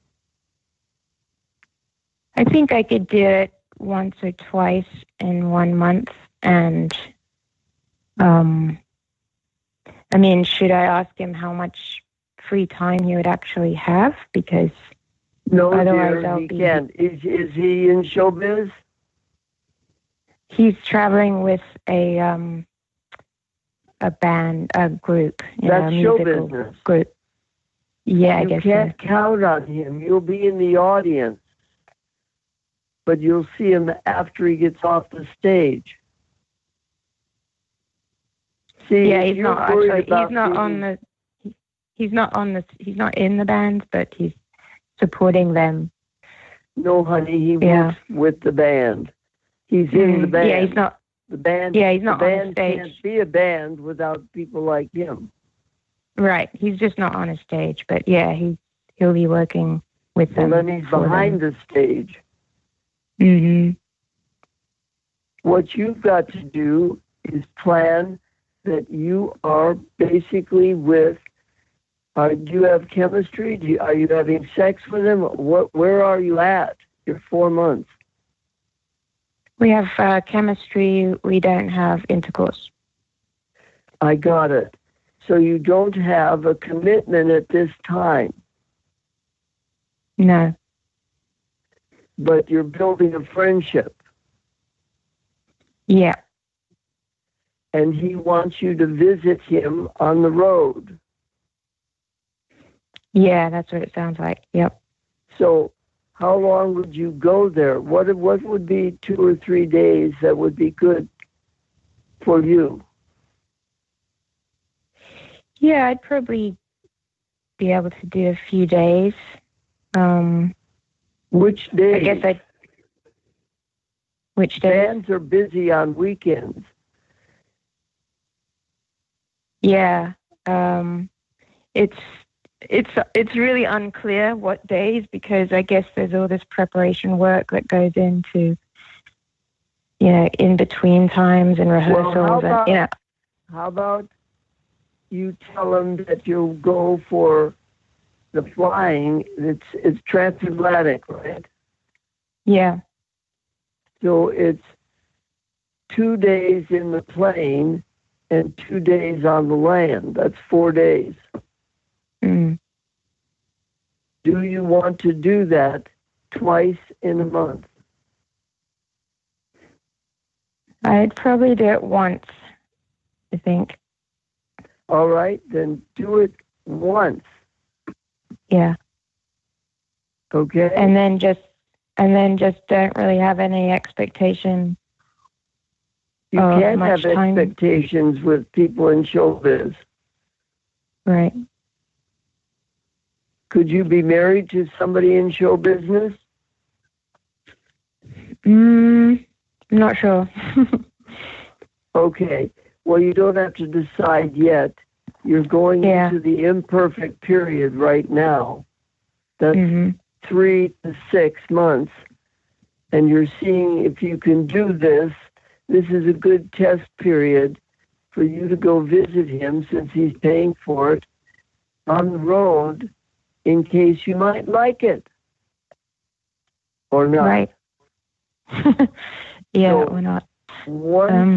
I think I could do it once or twice in 1 month. And, I mean, should I ask him how much free time he would actually have? Because no, otherwise dear, he can't. Is he in showbiz? He's traveling with a band, a group. That's show business. Group. Yeah, I guess you can't count on him. You'll be in the audience, but you'll see him after he gets off the stage. See, yeah, he's not actually. He's not in the band, but he's supporting them. No, honey, he works with the band. He's in the band. Yeah, he's not. The band. Yeah, he's not the on band the stage. Can't be a band without people like him. Right, he's just not on a stage, but yeah, he'll be working with them. And then he's behind the stage. Mm-hmm. What you've got to do is plan that you are basically with. Do you have chemistry? Are you having sex with him? Where are you at? You're 4 months. We have chemistry. We don't have intercourse. I got it. So you don't have a commitment at this time. No. But you're building a friendship. Yeah. And he wants you to visit him on the road. Yeah, that's what it sounds like. Yep. So how long would you go there? What would be 2 or 3 days that would be good for you? Yeah, I'd probably be able to do a few days. Which days? I guess Which days? Bands are busy on weekends. Yeah. It's really unclear what days, because I guess there's all this preparation work that goes into, in between times and rehearsals. Well, how about you tell him that you'll go for the flying? It's transatlantic, right? Yeah. So it's 2 days in the plane and 2 days on the land. That's 4 days. Mm. Do you want to do that twice in a month? I'd probably do it once, I think. All right, then do it once. Yeah. Okay. And then just don't really have any expectation. You can't have time. expectations with people in showbiz. Right. Could you be married to somebody in show business? I'm not sure. Okay. Well, you don't have to decide yet. You're going into the imperfect period right now. That's 3 to 6 months. And you're seeing if you can do this. This is a good test period for you to go visit him, since he's paying for it, on the road, in case you might like it. Or not. Right. Yeah, or not. One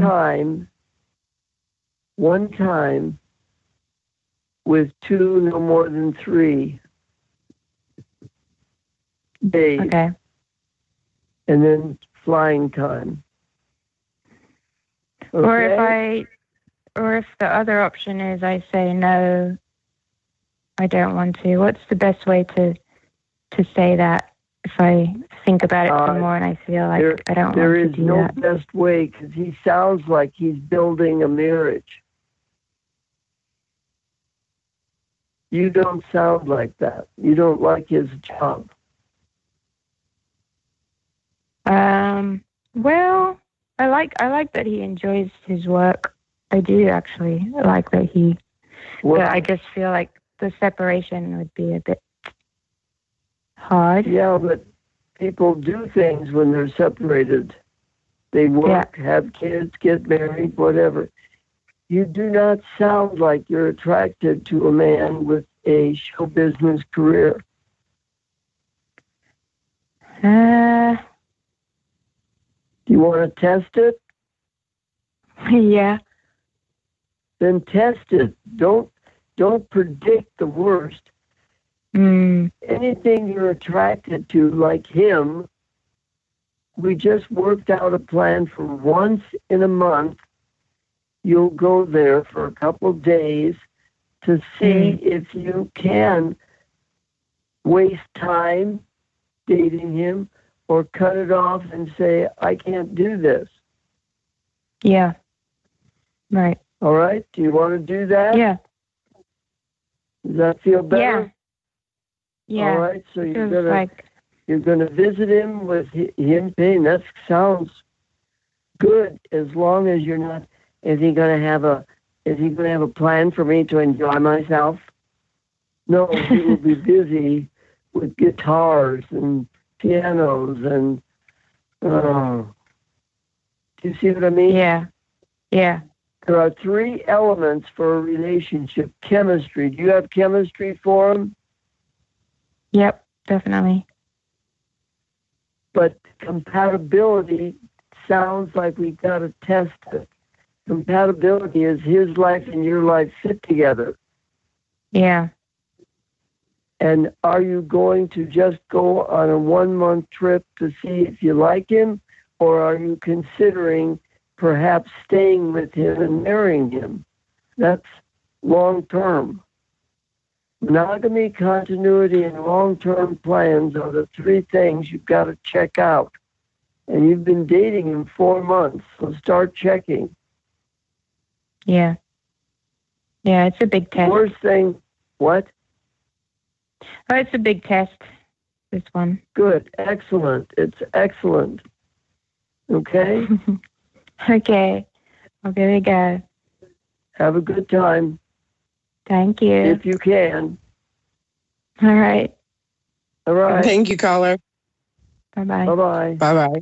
time with 2, no more than 3 days. Okay. and then flying time. Okay? Or if the other option is I say no, I don't want to. What's the best way to say that if I think about it some more and I feel like I don't want to do that? There is no best way, because he sounds like he's building a marriage. You don't sound like that. You don't like his job. Well, I like that he enjoys his work. I do actually. I like that he. Well, but I just feel like the separation would be a bit hard. Yeah, but people do things when they're separated. They work, have kids, get married, whatever. You do not sound like you're attracted to a man with a show business career. Do you want to test it? Yeah. Then test it. Don't predict the worst. Anything you're attracted to, like him, we just worked out a plan for once in a month. You'll go there for a couple of days to see if you can waste time dating him or cut it off and say, I can't do this. Yeah. Right. All right. Do you want to do that? Yeah. Does that feel better? Yeah. All right. So you're gonna visit him with him paying. That sounds good, as long as you're not. Is he gonna have a plan for me to enjoy myself? No, he will be busy with guitars and pianos and. Do you see what I mean? Yeah. Yeah. There are 3 elements for a relationship. Chemistry. Do you have chemistry for him? Yep, definitely. But compatibility sounds like we got to test it. Compatibility is his life and your life fit together. Yeah. And are you going to just go on a 1-month trip to see if you like him, or are you considering perhaps staying with him and marrying him? That's long term. Monogamy, continuity, and long-term plans are the 3 things you've got to check out. And you've been dating him 4 months, so start checking. Yeah. Yeah, it's a big test. Worst thing, what? Oh, it's a big test, this one. Good. Excellent. It's excellent. Okay? Okay. I'll give it a go. Have a good time. Thank you. If you can. All right. All right. Thank you, caller. Bye-bye. Bye-bye. Bye-bye.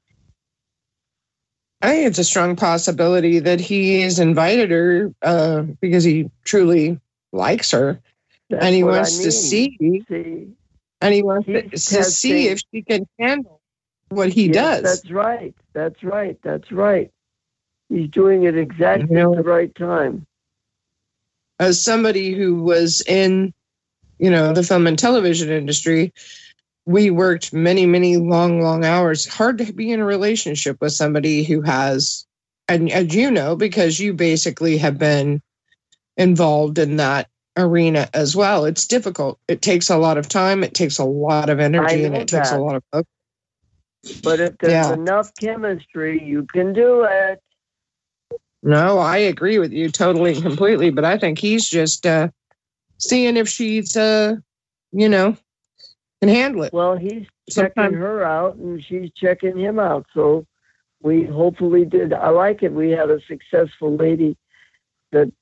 I think it's a strong possibility that he's invited her because he truly likes her. That's and he what wants I to mean. and he wants to see if she can handle what he does. That's right. That's right. That's right. He's doing it exactly at the right time. As somebody who was in, the film and television industry, we worked many, many long hours. Hard to be in a relationship with somebody who has, and as you know, because you basically have been involved in that arena as well. It's difficult. It takes a lot of time. It takes a lot of energy, and it takes a lot of focus. But if there's enough chemistry, you can do it. No, I agree with you totally and completely, but I think he's just seeing if she's, can handle it. Well, he's checking her out, and she's checking him out. So we hopefully did. I like it. We had a successful lady that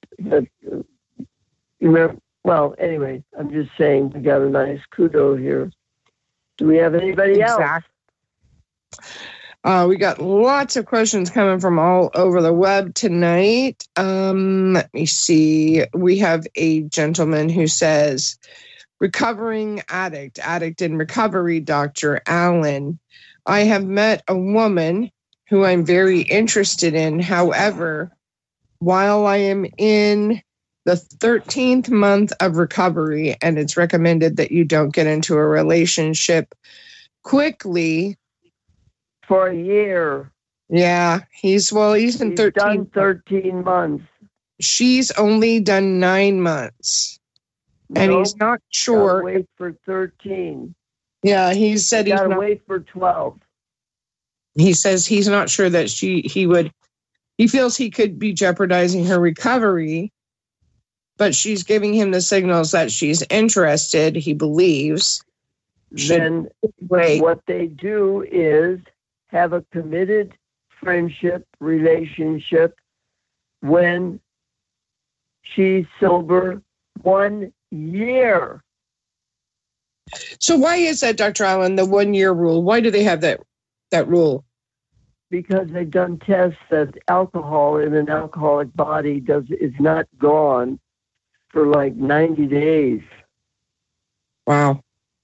well, anyway, I'm just saying we got a nice kudo here. Do we have anybody else? We got lots of questions coming from all over the web tonight. Let me see. We have a gentleman who says, recovering addict in recovery, Dr. Allen. I have met a woman who I'm very interested in. However, while I am in the 13th month of recovery, and it's recommended that you don't get into a relationship quickly, for a year. Yeah, he's in 13. Done 13 months. She's only done 9 months. And he's not sure. Wait for 13. Yeah, he said he's gotta wait for 12. He says he's not sure that he feels he could be jeopardizing her recovery, but she's giving him the signals that she's interested, he believes. Then what they do is have a committed friendship relationship when she's sober 1 year. So why is that, Dr. Allen, the 1 year rule? Why do they have that rule? Because they've done tests that alcohol in an alcoholic body is not gone for like 90 days. Wow.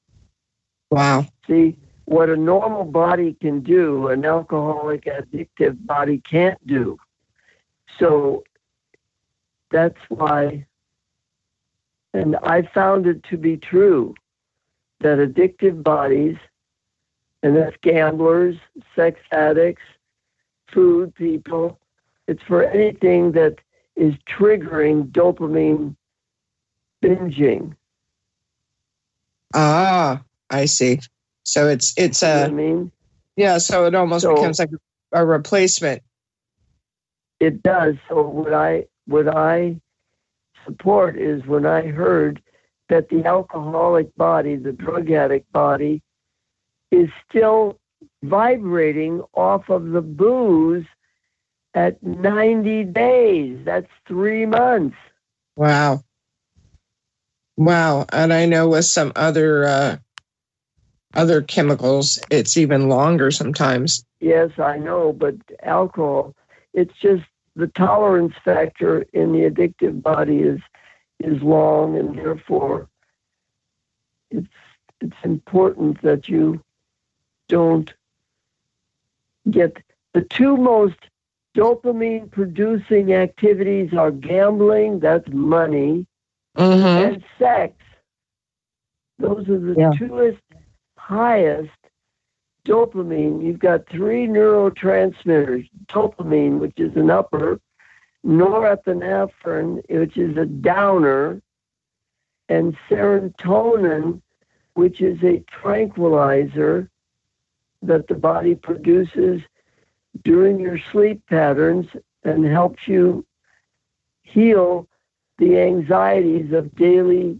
See, what a normal body can do, an alcoholic addictive body can't do. So that's why, and I found it to be true, that addictive bodies, and that's gamblers, sex addicts, food people, it's for anything that is triggering dopamine binging. Ah, I see. So it's you know what I mean? Yeah, so it almost becomes like a replacement. It does. So what I support is when I heard that the alcoholic body, the drug addict body, is still vibrating off of the booze at 90 days. That's 3 months. Wow. And I know with some other chemicals, it's even longer sometimes. Yes, I know, but alcohol, it's just the tolerance factor in the addictive body is long, and therefore it's important that you don't get the two most dopamine producing activities are gambling, that's money, and sex. Those are the highest dopamine. You've got 3 neurotransmitters: dopamine, which is an upper, norepinephrine, which is a downer, and serotonin, which is a tranquilizer that the body produces during your sleep patterns and helps you heal the anxieties of daily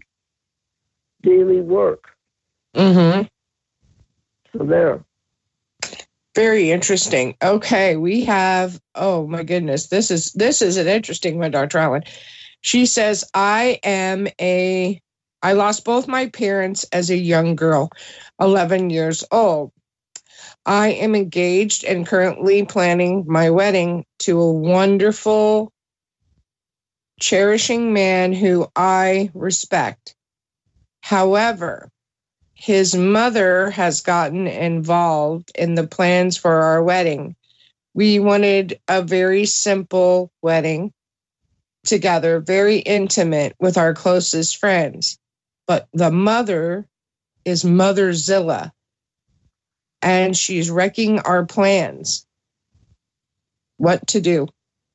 work. So there. Very interesting. Okay, we have, oh my goodness, this is an interesting one, Dr. Allen. She says, I lost both my parents as a young girl, 11 years old. I am engaged and currently planning my wedding to a wonderful, cherishing man who I respect. However, his mother has gotten involved in the plans for our wedding. We wanted a very simple wedding together, very intimate with our closest friends. But the mother is Motherzilla, and she's wrecking our plans. What to do?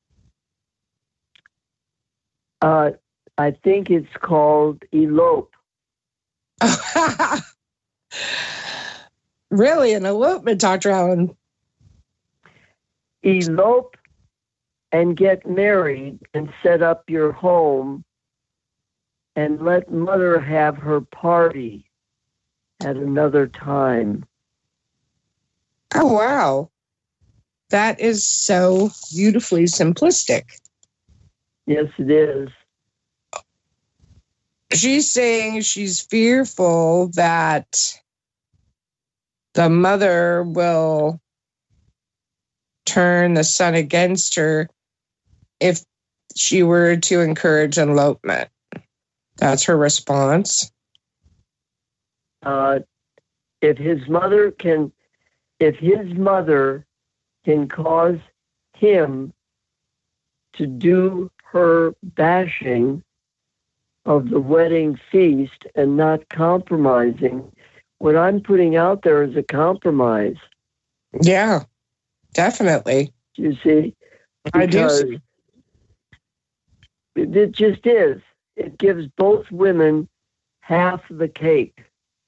I think it's called elope. Really, an elopement, Dr. Allen? Elope and get married and set up your home and let mother have her party at another time. Oh, wow. That is so beautifully simplistic. Yes, it is. She's saying she's fearful that the mother will turn the son against her if she were to encourage elopement. That's her response. If his mother can cause him to do her bashing of the wedding feast and not compromising, what I'm putting out there is a compromise. Yeah, definitely. You see? I do see. It just is. It gives both women half the cake.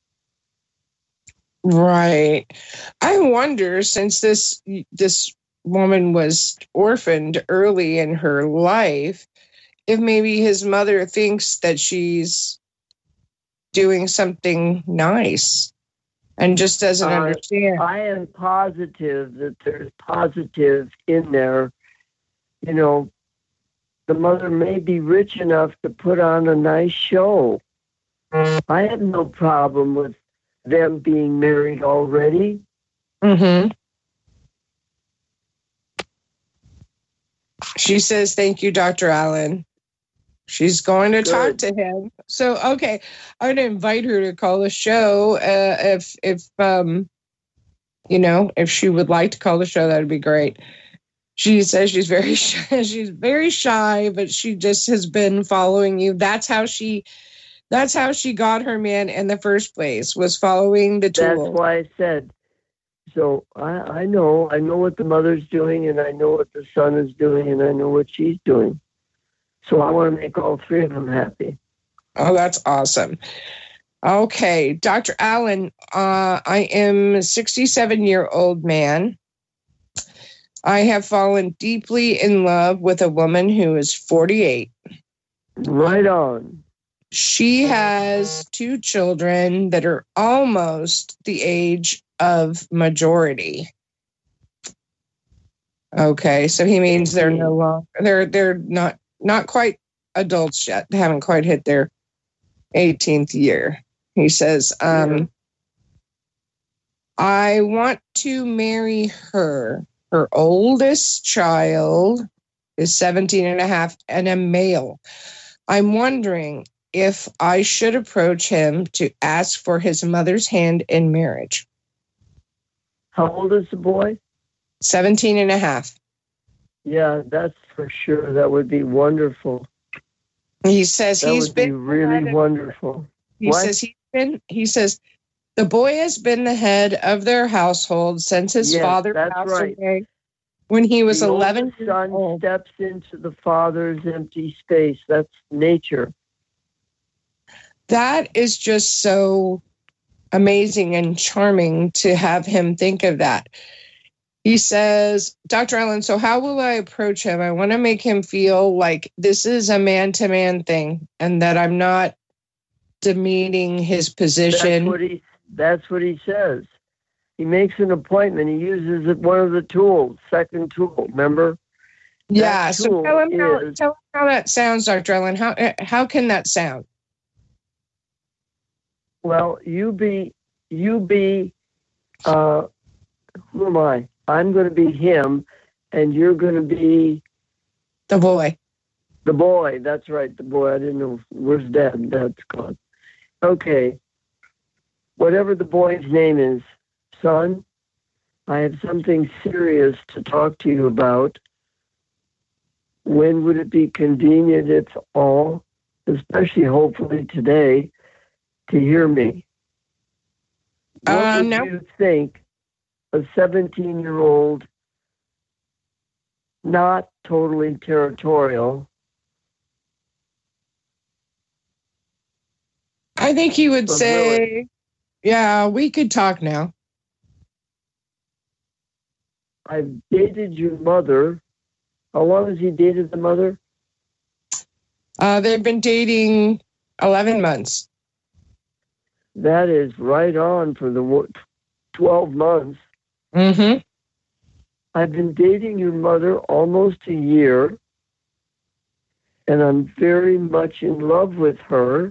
Right. I wonder, since this woman was orphaned early in her life, if maybe his mother thinks that she's doing something nice and just doesn't understand. I am positive that there's positive in there. You know, the mother may be rich enough to put on a nice show. I have no problem with them being married already. Mm-hmm. She says, "Thank you, Dr. Allen." She's going to talk to him. So, okay, I'm going to invite her to call the show. If she would like to call the show, that would be great. She says she's very shy. She's very shy, but she just has been following you. That's how she got her man in the first place, was following the tool. That's why I said. So I know what the mother's doing, and I know what the son is doing, and I know what she's doing. So I want to make all three of them happy. Oh, that's awesome. Okay, Dr. Allen, I am a 67-year-old man. I have fallen deeply in love with a woman who is 48. Right on. She has 2 children that are almost the age of majority. Okay, so he means they're no longer, they're not quite adults yet. They haven't quite hit their 18th year. He says, I want to marry her. Her oldest child is 17 and a half and a male. I'm wondering if I should approach him to ask for his mother's hand in marriage. How old is the boy? 17 and a half. Yeah, that's for sure. That would be wonderful. He says he's been really wonderful. He says the boy has been the head of their household since his father passed away when he was 11 years old. The son steps into the father's empty space. That's nature. That is just so amazing and charming to have him think of that. He says, Dr. Allen, so how will I approach him? I want to make him feel like this is a man-to-man thing and that I'm not demeaning his position. That's what he says. He makes an appointment. He uses one of the tools, second tool, remember? Yeah, so tell him how that sounds, Dr. Allen. How can that sound? Well, you be, who am I? I'm going to be him, and you're going to be... the boy. The boy, that's right, the boy. I didn't know. Where's Dad? Dad's gone. Okay. Whatever the boy's name is, son, I have something serious to talk to you about. When would it be convenient, if all, especially hopefully today, to hear me? What would you think a 17-year-old, not totally territorial? I think he would say, yeah, we could talk now. I've dated your mother. How long has he dated the mother? They've been dating 11 months. That is right on for the 12 months. Mm-hmm. I've been dating your mother almost a year, and I'm very much in love with her,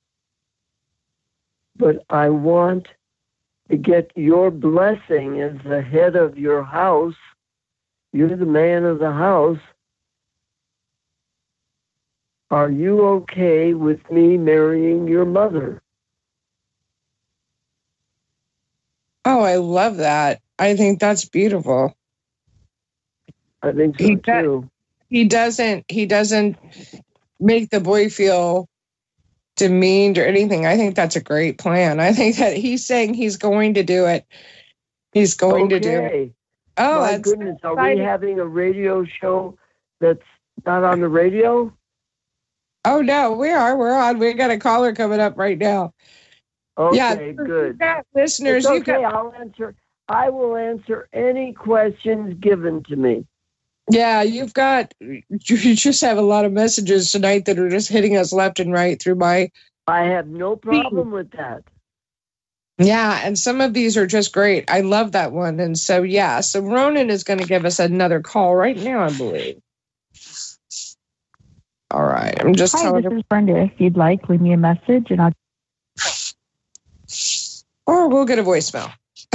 but I want to get your blessing as the head of your house. You're the man of the house. Are you okay with me marrying your mother? Oh, I love that. I think that's beautiful. I think so too. He doesn't make the boy feel demeaned or anything. I think that's a great plan. I think that he's saying he's going to do it he's going to do it. Oh, my goodness. Are we having a radio show that's not on the radio? Oh, no, we are. We're on. We got a caller coming up right now. Okay, yeah, good. You've got listeners. It's okay, I will answer any questions given to me. Yeah, you just have a lot of messages tonight that are just hitting us left and right through my... I have no problem with that. Yeah, and some of these are just great. I love that one. And so, yeah, so Ronan is going to give us another call right now, I believe. All right, I'm just telling you. Hi, this is Brenda. If you'd like, leave me a message and I'll... Or we'll get a voicemail.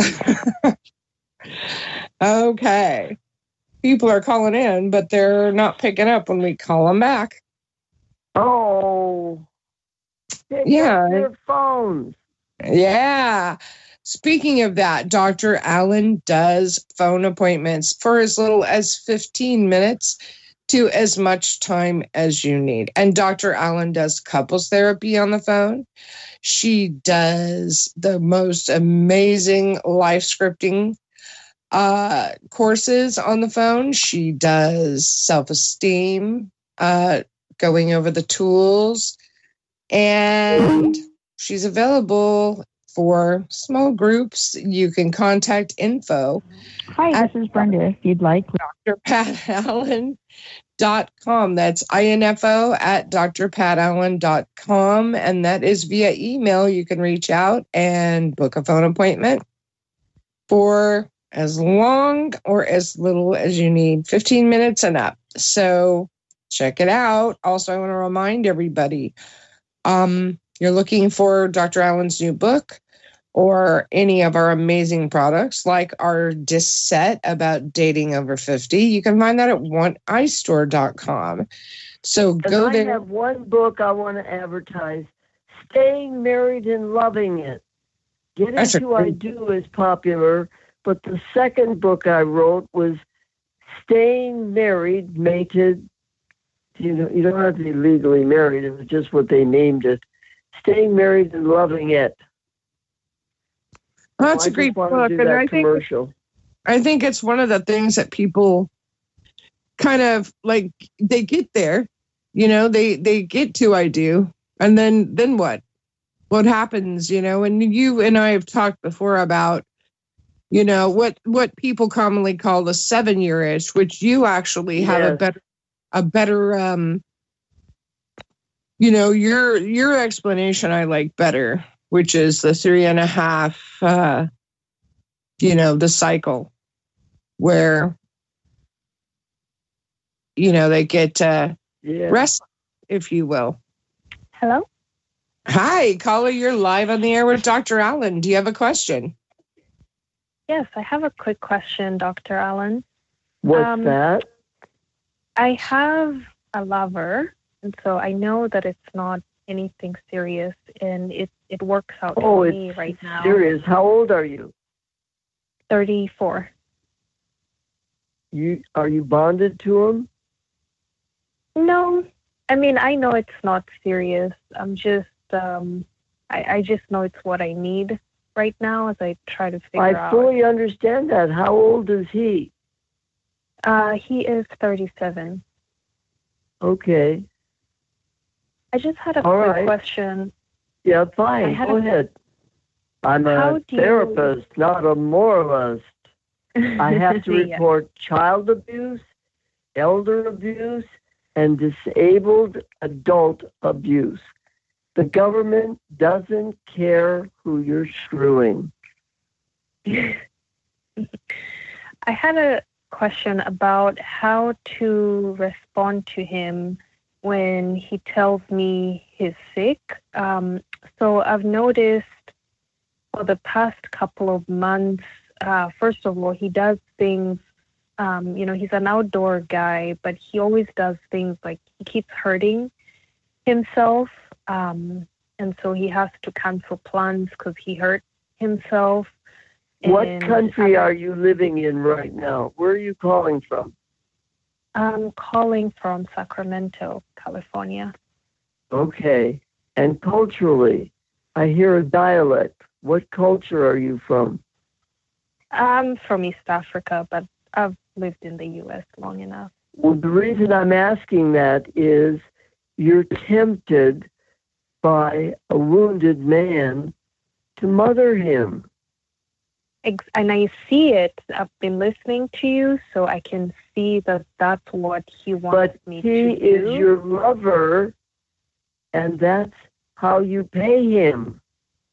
Okay. People are calling in, but they're not picking up when we call them back. Oh. Yeah. Their phones. Yeah. Speaking of that, Dr. Allen does phone appointments for as little as 15 minutes to as much time as you need. And Dr. Allen does couples therapy on the phone. She does the most amazing life scripting courses on the phone. She does self-esteem, going over the tools, and she's available for small groups. You can contact info. Hi, this is Brenda. If you'd like, drpatallen.com. That's info at drpatallen.com. And that is via email. You can reach out and book a phone appointment for as long or as little as you need, 15 minutes and up. So check it out. Also, I want to remind everybody, you're looking for Dr. Allen's new book or any of our amazing products like our disc set about dating over 50. You can find that at oneistore.com. So go there. I have one book I want to advertise, Staying Married and Loving It. Getting to I Do is popular, but the second book I wrote was Staying Married, Mated. You don't have to be legally married. It was just what they named it. Staying Married and Loving It. Well, that's a great book. And I think it's one of the things that people kind of like, they get there, they get to I do. And then what? What happens, and you and I have talked before about, what people commonly call the 7-year itch, which you actually have a better, your explanation I like better, which is the 3.5, the cycle where, they get restless, if you will. Hello? Hi, caller, you're live on the air with Dr. Allen. Do you have a question? Yes, I have a quick question, Dr. Allen. What's that? I have a lover, and so I know that it's not anything serious, and it works out for me right now. Serious. How old are you? 34. Are you bonded to him? No. I mean, I know it's not serious. I'm just, I just know it's what I need right now as I try to figure out. I fully understand that. How old is he? He is 37. Okay. I just had a quick question. Yeah, fine. Go ahead. I'm a therapist, not a moralist. I have to report child abuse, elder abuse, and disabled adult abuse. The government doesn't care who you're screwing. I had a question about how to respond to him when he tells me he's sick. So I've noticed for the past couple of months, first of all, he does things, he's an outdoor guy, but he always does things like he keeps hurting himself. And so he has to cancel plans because he hurt himself. What country are you living in right now? Where are you calling from? I'm calling from Sacramento, California. Okay. And culturally, I hear a dialect. What culture are you from? I'm from East Africa, but I've lived in the U.S. long enough. Well, the reason I'm asking that is you're tempted by a wounded man to mother him. And I see it. I've been listening to you, so I can see that that's what he wants me to do. But he is your lover, and that's how you pay him.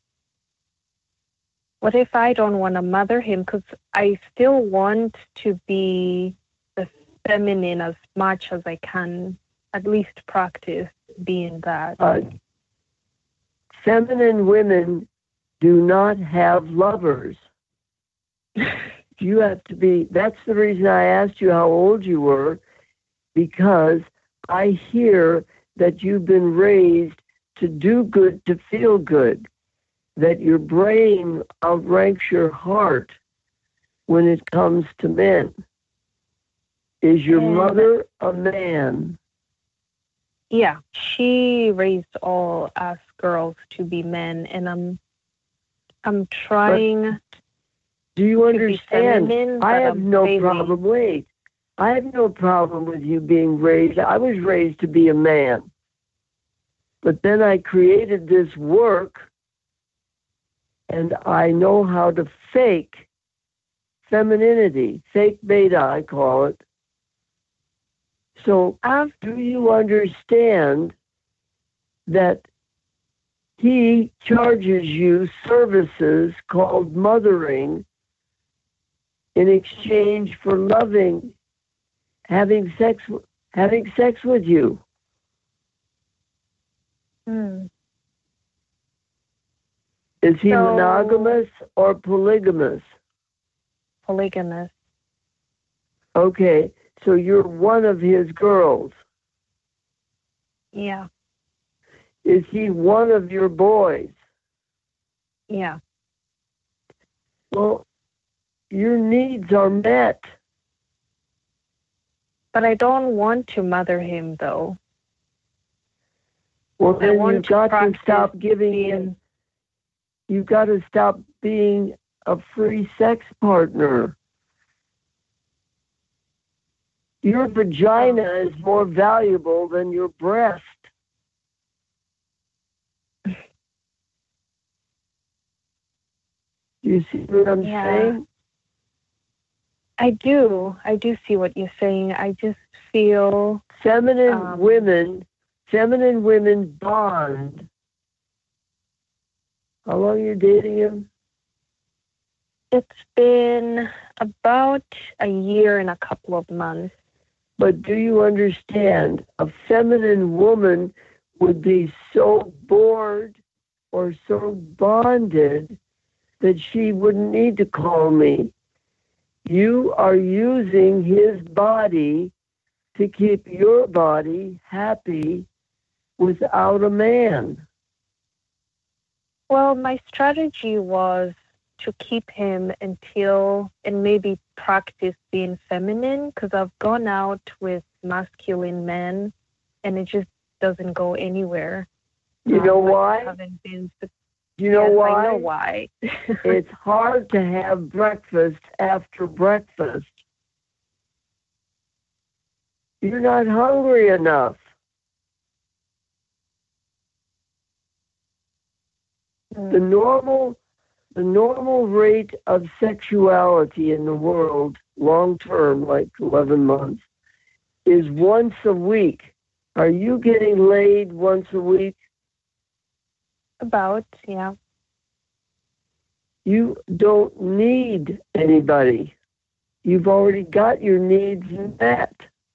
What if I don't want to mother him? Because I still want to be the feminine as much as I can, at least practice being that. Feminine women do not have lovers. You have to be, that's the reason I asked you how old you were, because I hear that you've been raised to do good, to feel good, that your brain outranks your heart when it comes to men. Is your mother a man? Yeah, she raised all us girls to be men, and I'm trying. Do you understand? Feminine, I have no problem. Wait, I have no problem with you being raised. I was raised to be a man, but then I created this work, and I know how to fake femininity, fake beta, I call it. So, do you understand that he charges you services called mothering in exchange for loving, having sex with you? Is he monogamous or polygamous? Polygamous. Okay, so you're one of his girls. Yeah. Is he one of your boys? Yeah. Well, your needs are met. But I don't want to mother him, though. Well, then you've got to stop giving him. You've got to stop being a free sex partner. Your vagina is more valuable than your breast. Do you see what I'm saying? I do see what you're saying. I just feel feminine women bond. How long are you dating him? It's been about a year and a couple of months. But do you understand? A feminine woman would be so bored or so bonded that she wouldn't need to call me. You are using his body to keep your body happy without a man. Well, my strategy was to keep him until, and maybe practice being feminine, because I've gone out with masculine men and it just doesn't go anywhere. You know why? You know why? I know why. It's hard to have breakfast after breakfast. You're not hungry enough. The normal rate of sexuality in the world, long term, like 11 months, is once a week. Are you getting laid once a week? About, yeah. You don't need anybody. You've already got your needs met.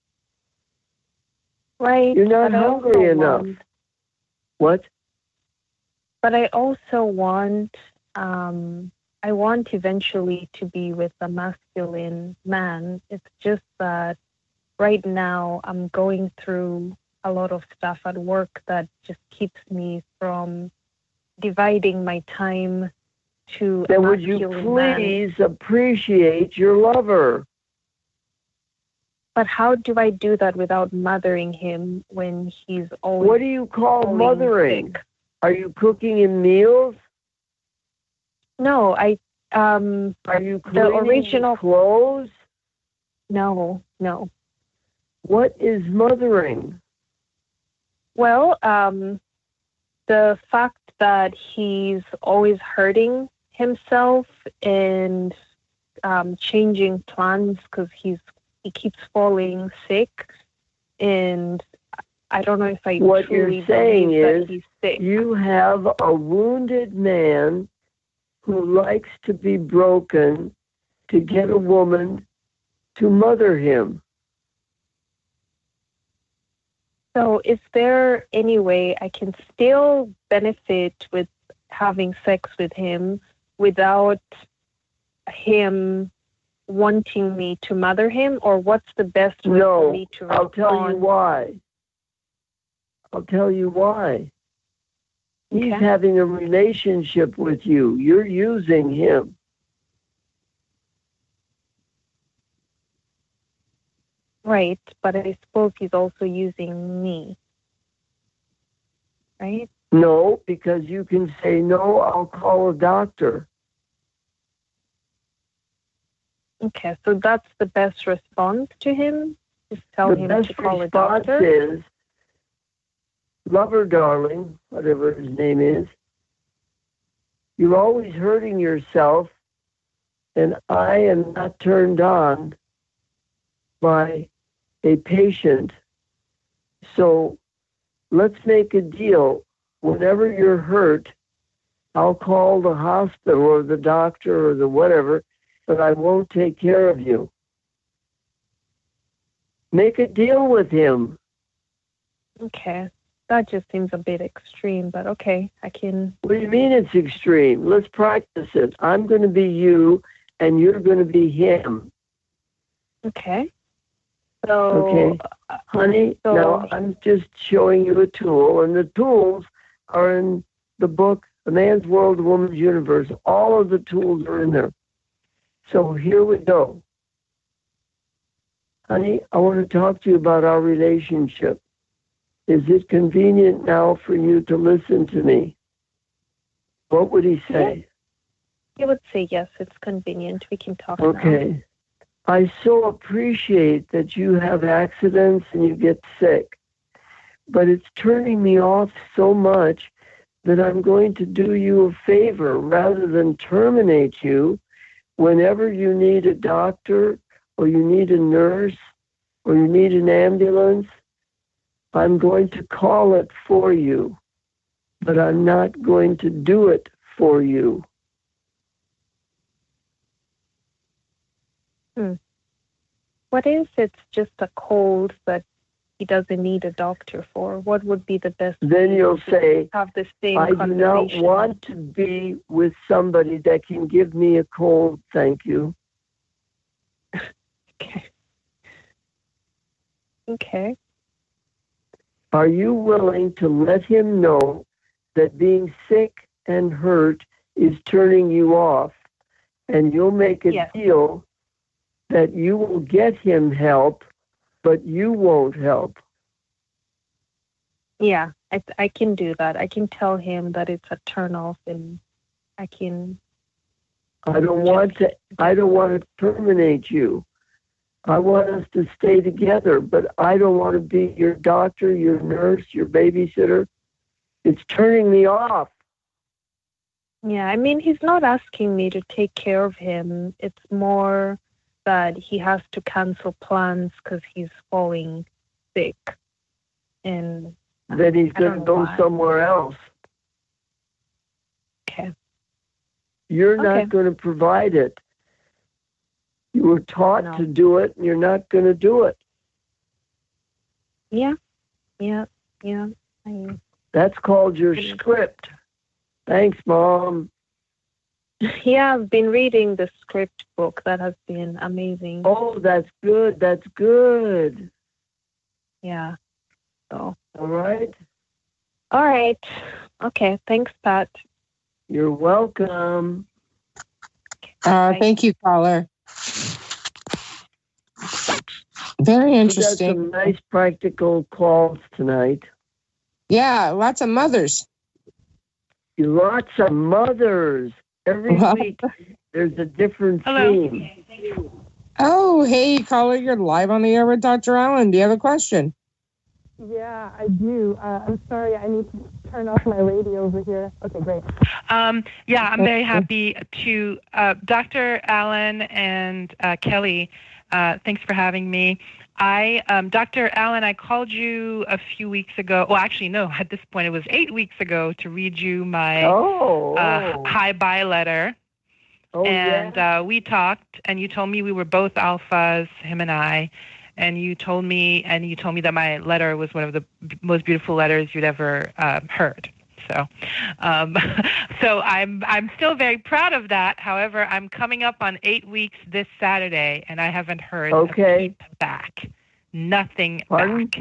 Right. You're not hungry enough. What? But I also want, I want eventually to be with a masculine man. It's just that right now I'm going through a lot of stuff at work that just keeps me from dividing my time to then a would you please man. Appreciate your lover? But how do I do that without mothering him when he's always... What do you call mothering? Sick? Are you cooking him meals? No, I Are you cleaning the original clothes? No. What is mothering? Well, the fact that he's always hurting himself and changing plans because he keeps falling sick, and I don't know if I what truly you're saying believe is that he's sick. You have a wounded man who likes to be broken to get a woman to mother him. So is there any way I can still benefit with having sex with him without him wanting me to mother him, or what's the best way for me to respond? I'll tell you why. He's having a relationship with you. You're using him. Right, but I suppose he's also using me. Right? No, because you can say, no, I'll call a doctor. Okay, so that's the best response to him? Just tell him to call a doctor? The best response is, lover, darling, whatever his name is, you're always hurting yourself, and I am not turned on by a patient. So let's make a deal. Whenever you're hurt, I'll call the hospital or the doctor or the whatever, but I won't take care of you. Make a deal with him. Okay. That just seems a bit extreme, but okay, I can... What do you mean it's extreme? Let's practice it. I'm going to be you, and you're going to be him. Okay. So... Okay. Honey, no, I'm just showing you a tool, and the tools are in the book, The Man's World, The Woman's Universe. All of the tools are in there. So here we go. Honey, I want to talk to you about our relationship. Is it convenient now for you to listen to me? What would he say? He would say, yes, it's convenient. We can talk now. Okay. I so appreciate that you have accidents and you get sick, but it's turning me off so much that I'm going to do you a favor rather than terminate you. Whenever you need a doctor or you need a nurse or you need an ambulance, I'm going to call it for you, but I'm not going to do it for you. What if it's just a cold that he doesn't need a doctor for? What would be the best Then way you'll to say, have the same I do conversation? not want to be with somebody that can give me a cold, thank you. Okay. Are you willing to let him know that being sick and hurt is turning you off, and you'll make a deal that you will get him help, but you won't help? Yeah, I can do that. I can tell him that it's a turn-off, and I can... I don't want to terminate you. I want us to stay together, but I don't want to be your doctor, your nurse, your babysitter. It's turning me off. Yeah, I mean, he's not asking me to take care of him. It's more that he has to cancel plans because he's falling sick. And then he's going to go somewhere else. Okay. You're not going to provide it. You were taught to do it, and you're not going to do it. Yeah. That's called your script. Thanks, Mom. Yeah, I've been reading the script book. That has been amazing. Oh, that's good. That's good. Yeah. So. All right. All right. Okay. Thanks, Pat. You're welcome. Thank you, caller. Very interesting. We got some nice practical calls tonight. Yeah, lots of mothers. Lots of mothers. Every week There's a different theme. Oh, hey, caller, you're live on the air with Dr. Allen. Do you have a question? Yeah, I do. I'm sorry, I need to turn off my radio over here. Okay, great. Yeah, I'm very happy to, Dr. Allen and Kelly, thanks for having me. Dr. Allen, I called you a few weeks ago. Well, actually, no, at this point, it was 8 weeks ago to read you my hi-bye letter. We talked, and you told me we were both alphas, him and I, and you told me that my letter was one of the most beautiful letters you'd ever heard. So, so I'm still very proud of that. However, I'm coming up on 8 weeks this Saturday, and I haven't heard a peep back. Nothing back.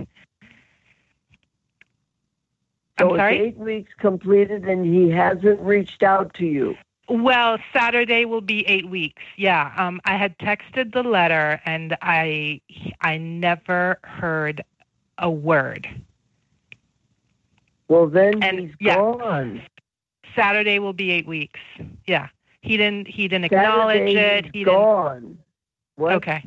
So I'm sorry? it's 8 weeks completed, and he hasn't reached out to you. Well, Saturday will be 8 weeks. Yeah, I had texted the letter, and I never heard a word. Well, then he's gone. Saturday will be 8 weeks. Yeah, he didn't acknowledge it. He's gone. What? Okay.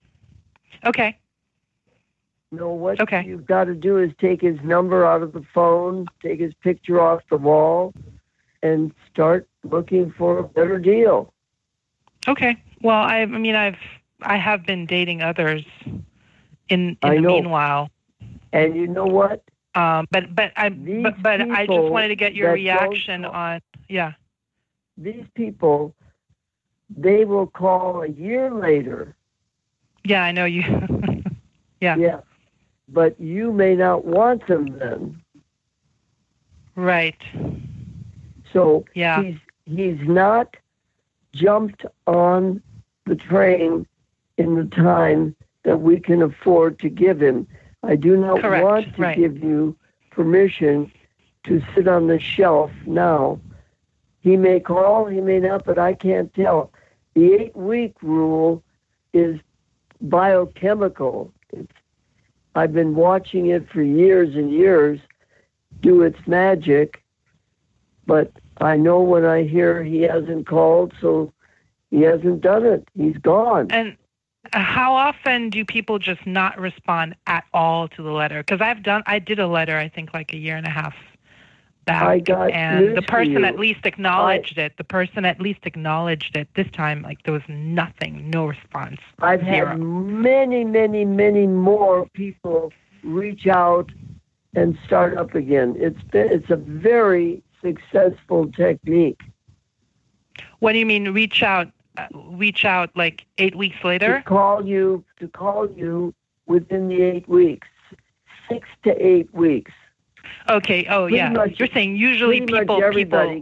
No, what you've got to do is take his number out of the phone, take his picture off the wall, and start looking for a better deal. Okay. Well, I have been dating others in the meanwhile. And you know what? But I just wanted to get your reaction on. Yeah. These people, they will call a year later. Yeah, I know you. Yeah. Yeah. But you may not want them then. Right. So he's not jumped on the train in the time that we can afford to give him. I do not want to give you permission to sit on the shelf now. He may call, he may not, but I can't tell. The 8-week rule is biochemical. I've been watching it for years and years do its magic, but I know when I hear he hasn't called, so he hasn't done it. He's gone. And how often do people just not respond at all to the letter? Because I did a letter, I think, like a year and a half back, and the person at least acknowledged it. The person at least acknowledged it. This time, like, there was nothing, no response. I've Zero. had many, many, many more people reach out and start up again. It's a very successful technique. What do you mean reach out? Reach out like 8 weeks later? To call you within the 8 weeks, 6 to 8 weeks. Okay. Oh, yeah. You're saying usually Pretty much everybody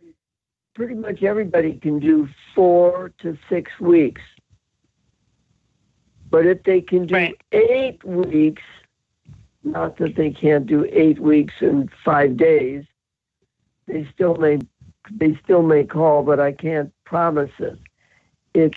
can do 4 to 6 weeks. But if they can do 8 weeks, not that they can't do 8 weeks in 5 days, they still may call, but I can't promise it. If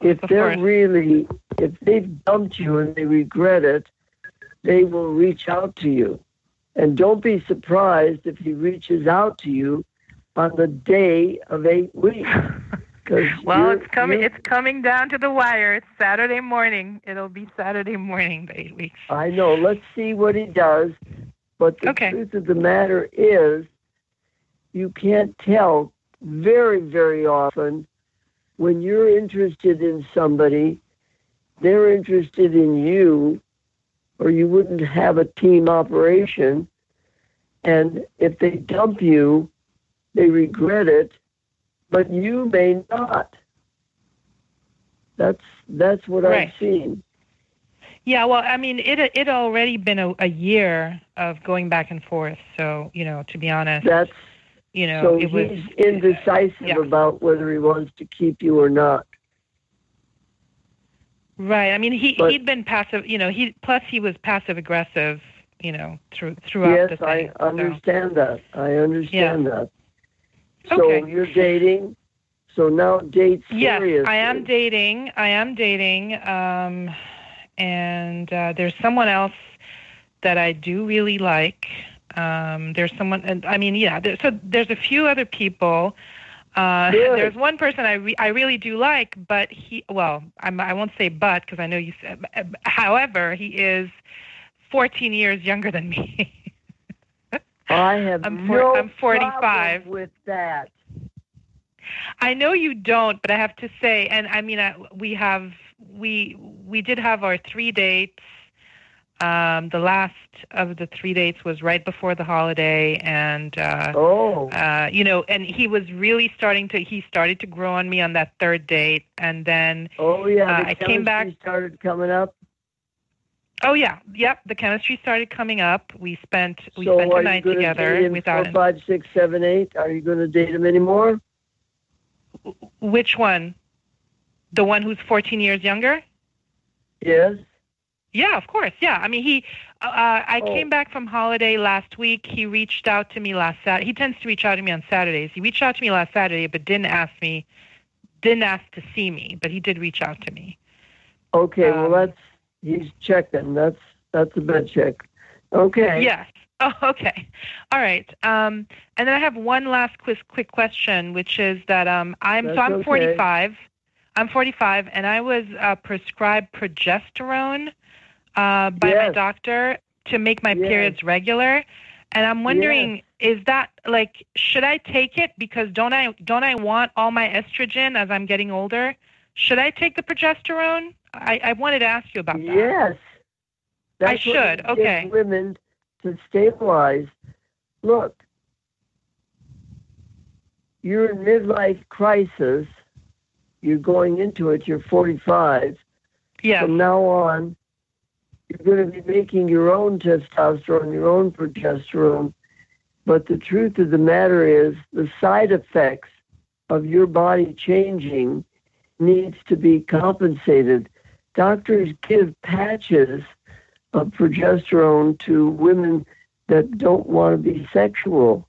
they've dumped you and they regret it, they will reach out to you. And don't be surprised if he reaches out to you on the day of 8 weeks. Well, it's coming down to the wire. It's Saturday morning. It'll be Saturday morning, the 8 weeks. I know. Let's see what he does. But the truth of the matter is, you can't tell very, very often when you're interested in somebody, they're interested in you, or you wouldn't have a team operation. And if they dump you, they regret it, but you may not. That's what I've seen. Yeah, well, I mean, it already been a year of going back and forth. So, to be honest, so it was he's indecisive about whether he wants to keep you or not. Right. I mean, he'd been passive. He was passive aggressive. Throughout the thing. Yes, I understand that. that. So you're dating. So now date seriously. Yes, I am dating. And there's someone else that I do really like. There's someone, and I mean, so there's a few other people. There's one person I really do like, but I won't say but because I know you said. However, he is 14 years younger than me. I'm 45 with that. I know you don't, but I have to say, and I mean, we did have our 3 dates. The last of the 3 dates was right before the holiday, and and he was really he started to grow on me on that 3rd date, and then the I came back. Started coming up. Oh yeah, yep. The chemistry started coming up. We spent a night together. Without 4, 5, 6, 7, 8. Are you going to date him anymore? Which one? The one who's 14 years younger? Yes. Yeah, of course. Yeah. I mean, I came back from holiday last week. He reached out to me last Saturday. He tends to reach out to me on Saturdays. He reached out to me last Saturday, but didn't ask to see me, but he did reach out to me. Okay, he's checking. That's a bad check. Okay. Yes. Oh, okay. All right. And then I have one last quick question, which is that I'm 45. I'm 45, and I was prescribed progesterone by my doctor to make my periods regular. And I'm wondering, is that should I take it? Because don't I want all my estrogen as I'm getting older? Should I take the progesterone? I wanted to ask you about that. Yes. I should. Okay. Women to stabilize. Look, you're in midlife crisis. You're going into it. You're 45. Yeah. From now on, you're going to be making your own testosterone, your own progesterone. But the truth of the matter is the side effects of your body changing needs to be compensated. Doctors give patches of progesterone to women that don't want to be sexual.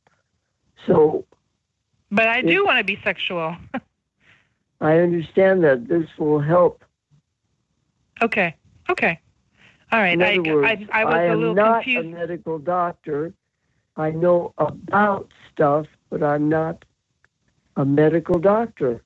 But I do want to be sexual. I understand that. This will help. Okay. All right. In other words, I was a little confused. I'm not a medical doctor. I know about stuff, but I'm not a medical doctor.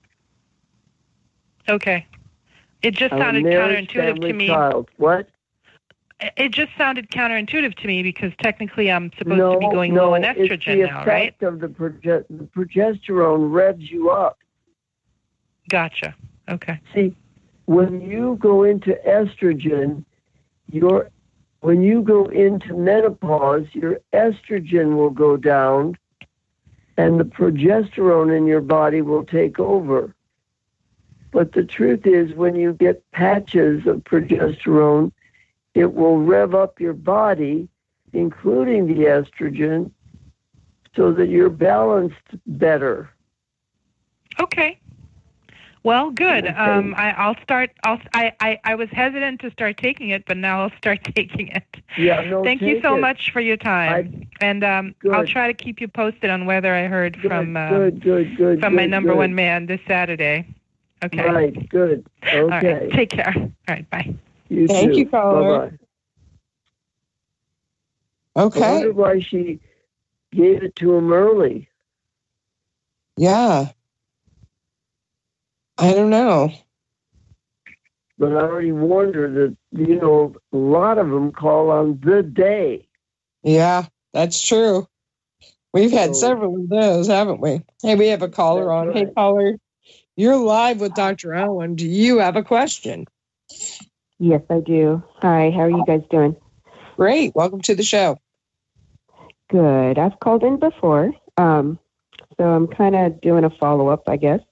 Okay. It just sounded counterintuitive to me. Child. What? It just sounded counterintuitive to me because technically I'm supposed to be going low in estrogen now, right? It's the effect of the progesterone revs you up. Gotcha. Okay. See, when you go into estrogen, when you go into menopause, your estrogen will go down and the progesterone in your body will take over. But the truth is, when you get patches of progesterone, it will rev up your body, including the estrogen, so that you're balanced better. Okay. Well, good. Okay. I'll start. I was hesitant to start taking it, but now I'll start taking it. Yeah, no. Thank you so much for your time, and I'll try to keep you posted on whether I heard from my number one man this Saturday. Okay. Right. Good. Okay. All right. Take care. All right. Bye. Thank you, caller. Bye-bye. Okay. I wonder why she gave it to him early. Yeah. I don't know. But I already warned her that, a lot of them call on the day. Yeah, that's true. We've had several of those, haven't we? Hey, we have a caller on. Right. Hey, caller, you're live with Dr. Allen. Do you have a question? Yes, I do. Hi, how are you guys doing? Great. Welcome to the show. Good. I've called in before, so I'm kind of doing a follow-up, I guess.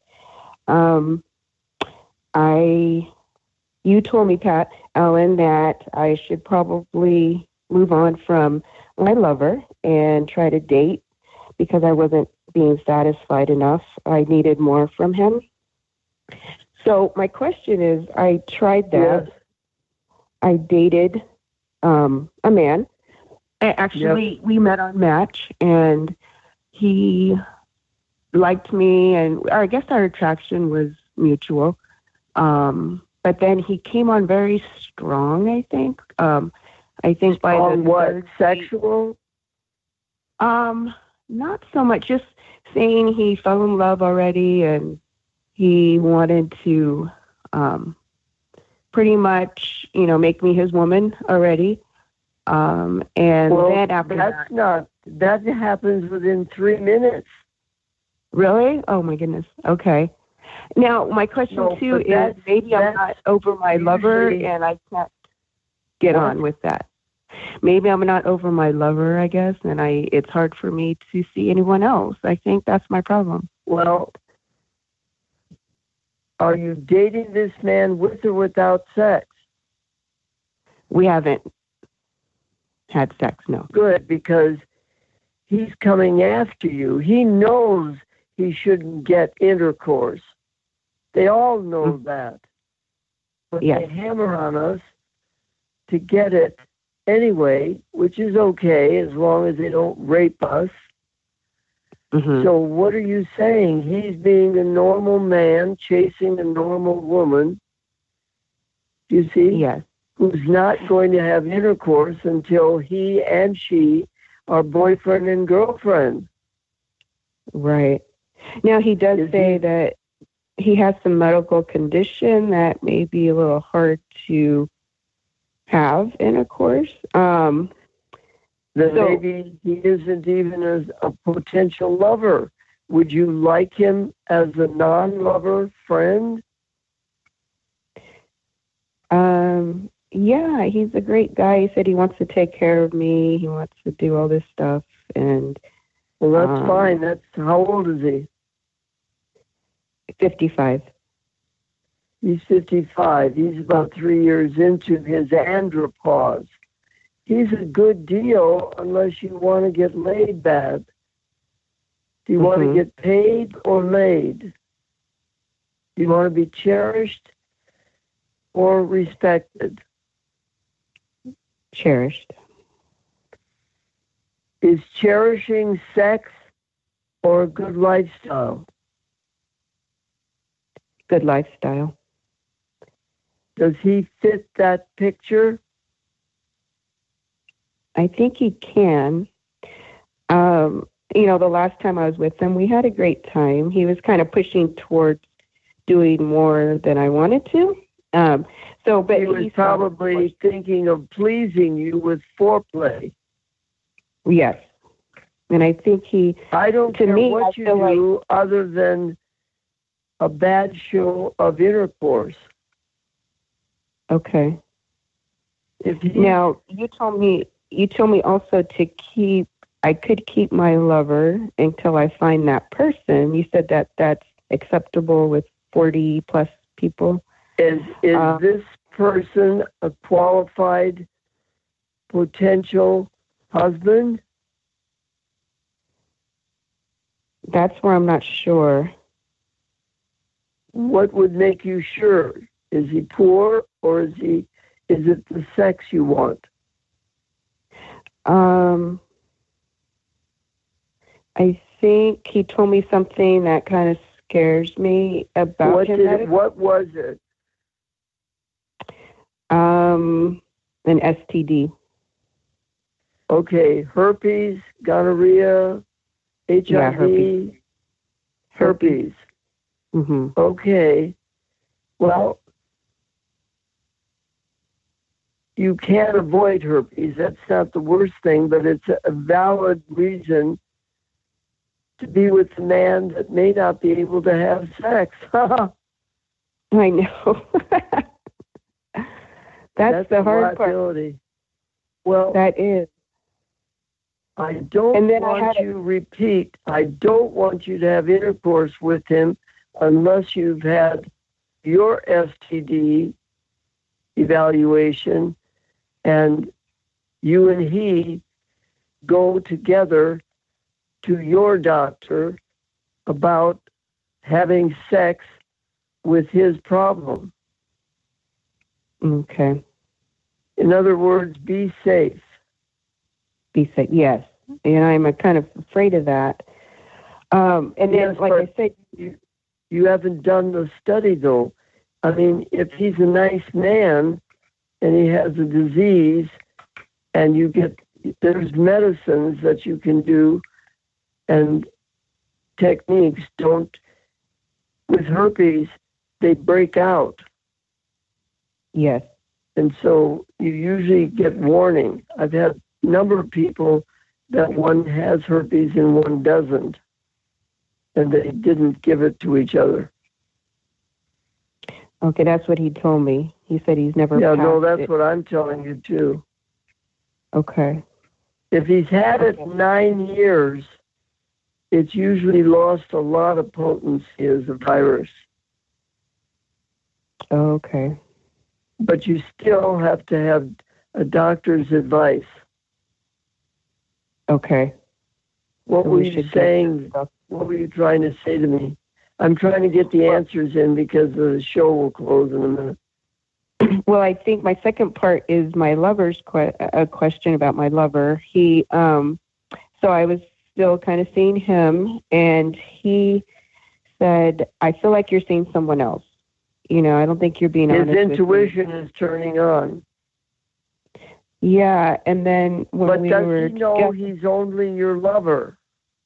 You told me, Pat Allen, that I should probably move on from my lover and try to date because I wasn't being satisfied enough. I needed more from him. So my question is, I tried that. Yes. I dated a man. Actually, we met on Match, and he liked me, and I guess our attraction was mutual. But then he came on very strong, I think. I think by the what? Sexual? Not so much, just saying he fell in love already and he wanted to pretty much, make me his woman already. And then after that happens within 3 minutes. Really? Oh my goodness. Okay. Now my question too is maybe I'm not over my lover and I can't get on with that. Maybe I'm not over my lover, I guess, and it's hard for me to see anyone else. I think that's my problem. Well, are you dating this man with or without sex? We haven't had sex, no. Good, because he's coming after you. He knows he shouldn't get intercourse. They all know that. But they hammer on us to get it anyway, which is okay as long as they don't rape us. Mm-hmm. So what are you saying? He's being a normal man chasing a normal woman. You see? Yes. Who's not going to have intercourse until he and she are boyfriend and girlfriend. Right. Now, he does say that he has some medical condition that may be a little hard to have intercourse. Maybe he isn't even a potential lover. Would you like him as a non-lover friend? Yeah, he's a great guy. He said he wants to take care of me. He wants to do all this stuff. And well, that's fine. How old is he? 55. He's 55. He's about 3 years into his andropause. He's a good deal unless you want to get laid bad. Do you want to get paid or laid? Do you want to be cherished or respected? Cherished. Is cherishing sex or a good lifestyle? Good lifestyle. Does he fit that picture? I think he can. The last time I was with him, we had a great time. He was kind of pushing towards doing more than I wanted to. But he was probably thinking of pleasing you with foreplay. Yes. And I think I don't care what you do other than a bad show of intercourse. Okay. Now, you told me also I could keep my lover until I find that person. You said that that's acceptable with 40 plus people. Is this person a qualified potential husband? That's where I'm not sure. What would make you sure? Is he poor or is it the sex you want? I think he told me something that kind of scares me about him. What was it? An STD. Okay, herpes, gonorrhea, HIV, yeah, herpes. Mm-hmm. Okay, well, you can't avoid herpes. That's not the worst thing, but it's a valid reason to be with a man that may not be able to have sex. I know. That's the hard part. Well, that is. I don't want you to have intercourse with him unless you've had your STD evaluation and you and he go together to your doctor about having sex with his problem. Okay. In other words, be safe. Be safe, yes. And I'm kind of afraid of that. And then, like I said... You haven't done the study, though. I mean, if he's a nice man and he has a disease and there's medicines that you can do and techniques don't, with herpes, they break out. Yes. And so you usually get warning. I've had a number of people that one has herpes and one doesn't, and they didn't give it to each other. Okay, that's what he told me. He said he's never Yeah, passed no, that's it. what I'm telling you, too. Okay. If he's had it 9 years, it's usually lost a lot of potency as a virus. Okay. But you still have to have a doctor's advice. Okay. What So were we you should saying? What were you trying to say to me? I'm trying to get the answers in because the show will close in a minute. Well, I think my second part is my lover's a question about my lover. He, so I was still kind of seeing him, and he said, "I feel like you're seeing someone else. You know, I don't think you're being honest." His intuition is turning on. Yeah, and then when but we does were he know he's only your lover?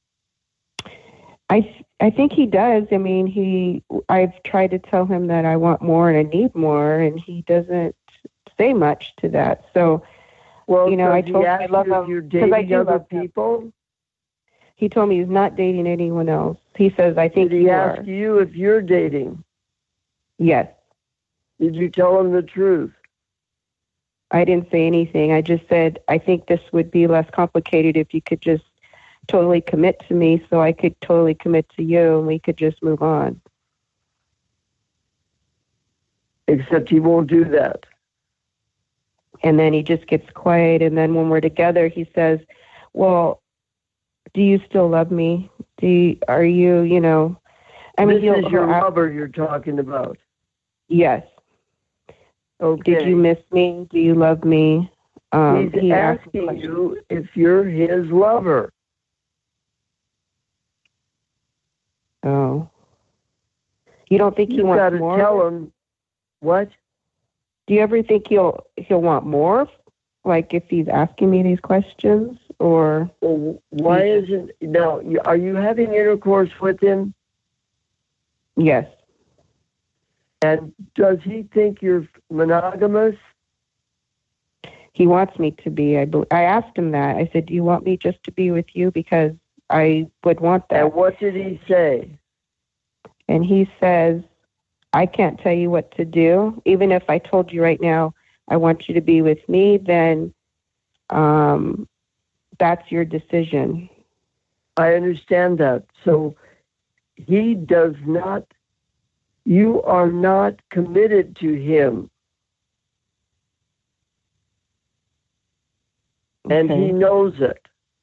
I think he does. I mean, I've tried to tell him that I want more and I need more, and he doesn't say much to that. So, well, you know, I told him I love him you're dating other people. He told me he's not dating anyone else. He says, "I think Did he you ask are." you if you're dating? Yes. Did you tell him the truth? I didn't say anything. I just said, "I think this would be less complicated if you could just totally commit to me so I could totally commit to you and we could just move on." Except he won't do that. And then he just gets quiet. And then when we're together, he says, "Well, do you still love me? Are you, you know?" I mean, this is your lover you're talking about. Yes. Okay. Did you miss me? Do you love me? He's asking you if you're his lover. Oh. You don't think he wants more? You've got to tell him what? Do you ever think he'll want more? Like if he's asking me these questions, or? Well, why isn't now? Are you having intercourse with him? Yes. And does he think you're monogamous? He wants me to be. I asked him that. I said, "Do you want me just to be with you? Because I would want that." And what did he say? And he says, "I can't tell you what to do. Even if I told you right now, I want you to be with me, then that's your decision." I understand that. So he does not, you are not committed to him. Okay. And he knows it.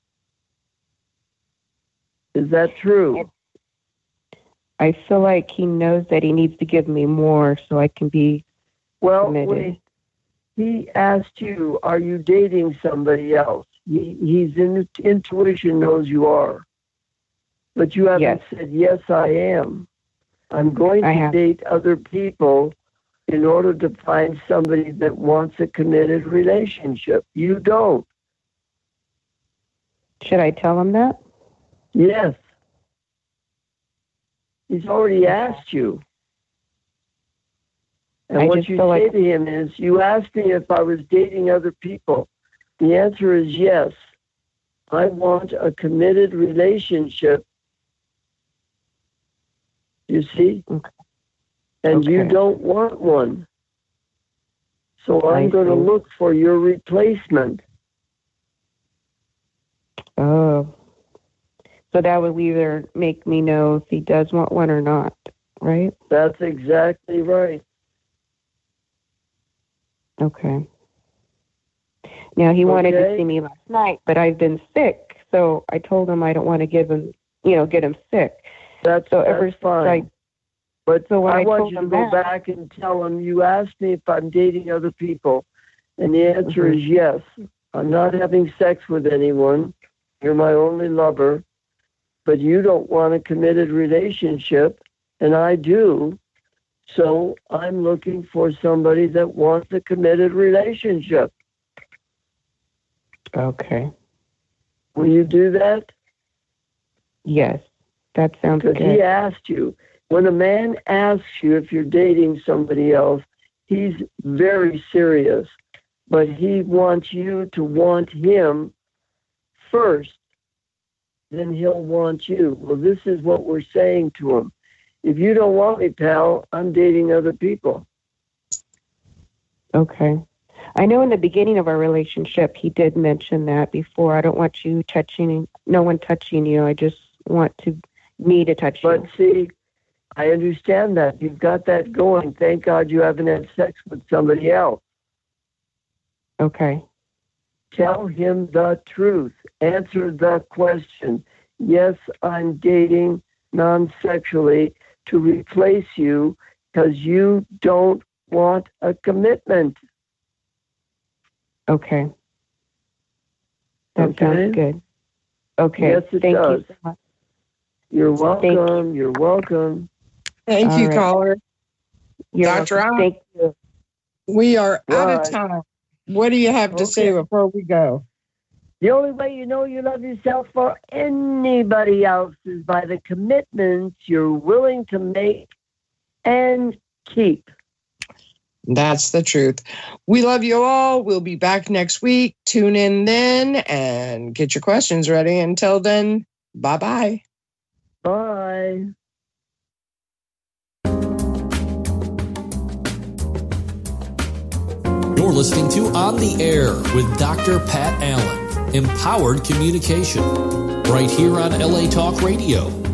Is that true? I feel like he knows that he needs to give me more so I can be committed. When he asked you, are you dating somebody else? His intuition knows you are. But you haven't said, "Yes, I am. I'm going to date other people in order to find somebody that wants a committed relationship." You don't. Should I tell him that? Yes. He's already asked you. And what you say to him is, "You asked me if I was dating other people. The answer is yes. I want a committed relationship." You see? Okay. And you don't want one. So I'm going to look for your replacement. Oh. So that would either make me know if he does want one or not, right? That's exactly right. Okay. Now, he wanted to see me last night, but I've been sick, so I told him I don't want to get him sick. That's fine. But so I want you to go back and tell him, "You asked me if I'm dating other people, and the answer is yes. I'm not having sex with anyone. You're my only lover, but you don't want a committed relationship, and I do. So I'm looking for somebody that wants a committed relationship." Okay. Will you do that? Yes. That sounds good. Because he asked you. When a man asks you if you're dating somebody else, he's very serious. But he wants you to want him first. Then he'll want you. Well, this is what we're saying to him. If you don't want me, pal, I'm dating other people. Okay. I know in the beginning of our relationship, he did mention that before. I don't want you touching, no one touching you. I just want me to touch you. But see, I understand that. You've got that going. Thank God you haven't had sex with somebody else. Okay. Tell him the truth. Answer the question. Yes, I'm dating non-sexually to replace you because you don't want a commitment. Okay. That sounds good. Okay. Yes, it Thank does. you so much. You're welcome. You're welcome. Thank you, caller. Dr. Allen, Thank you. we are out of Right. time. What do you have to say before we go? The only way you know you love yourself for anybody else is by the commitments you're willing to make and keep. That's the truth. We love you all. We'll be back next week. Tune in then and get your questions ready. Until then, bye-bye. Bye. You're listening to On the Air with Dr. Pat Allen. Empowered communication. Right here on LA Talk Radio.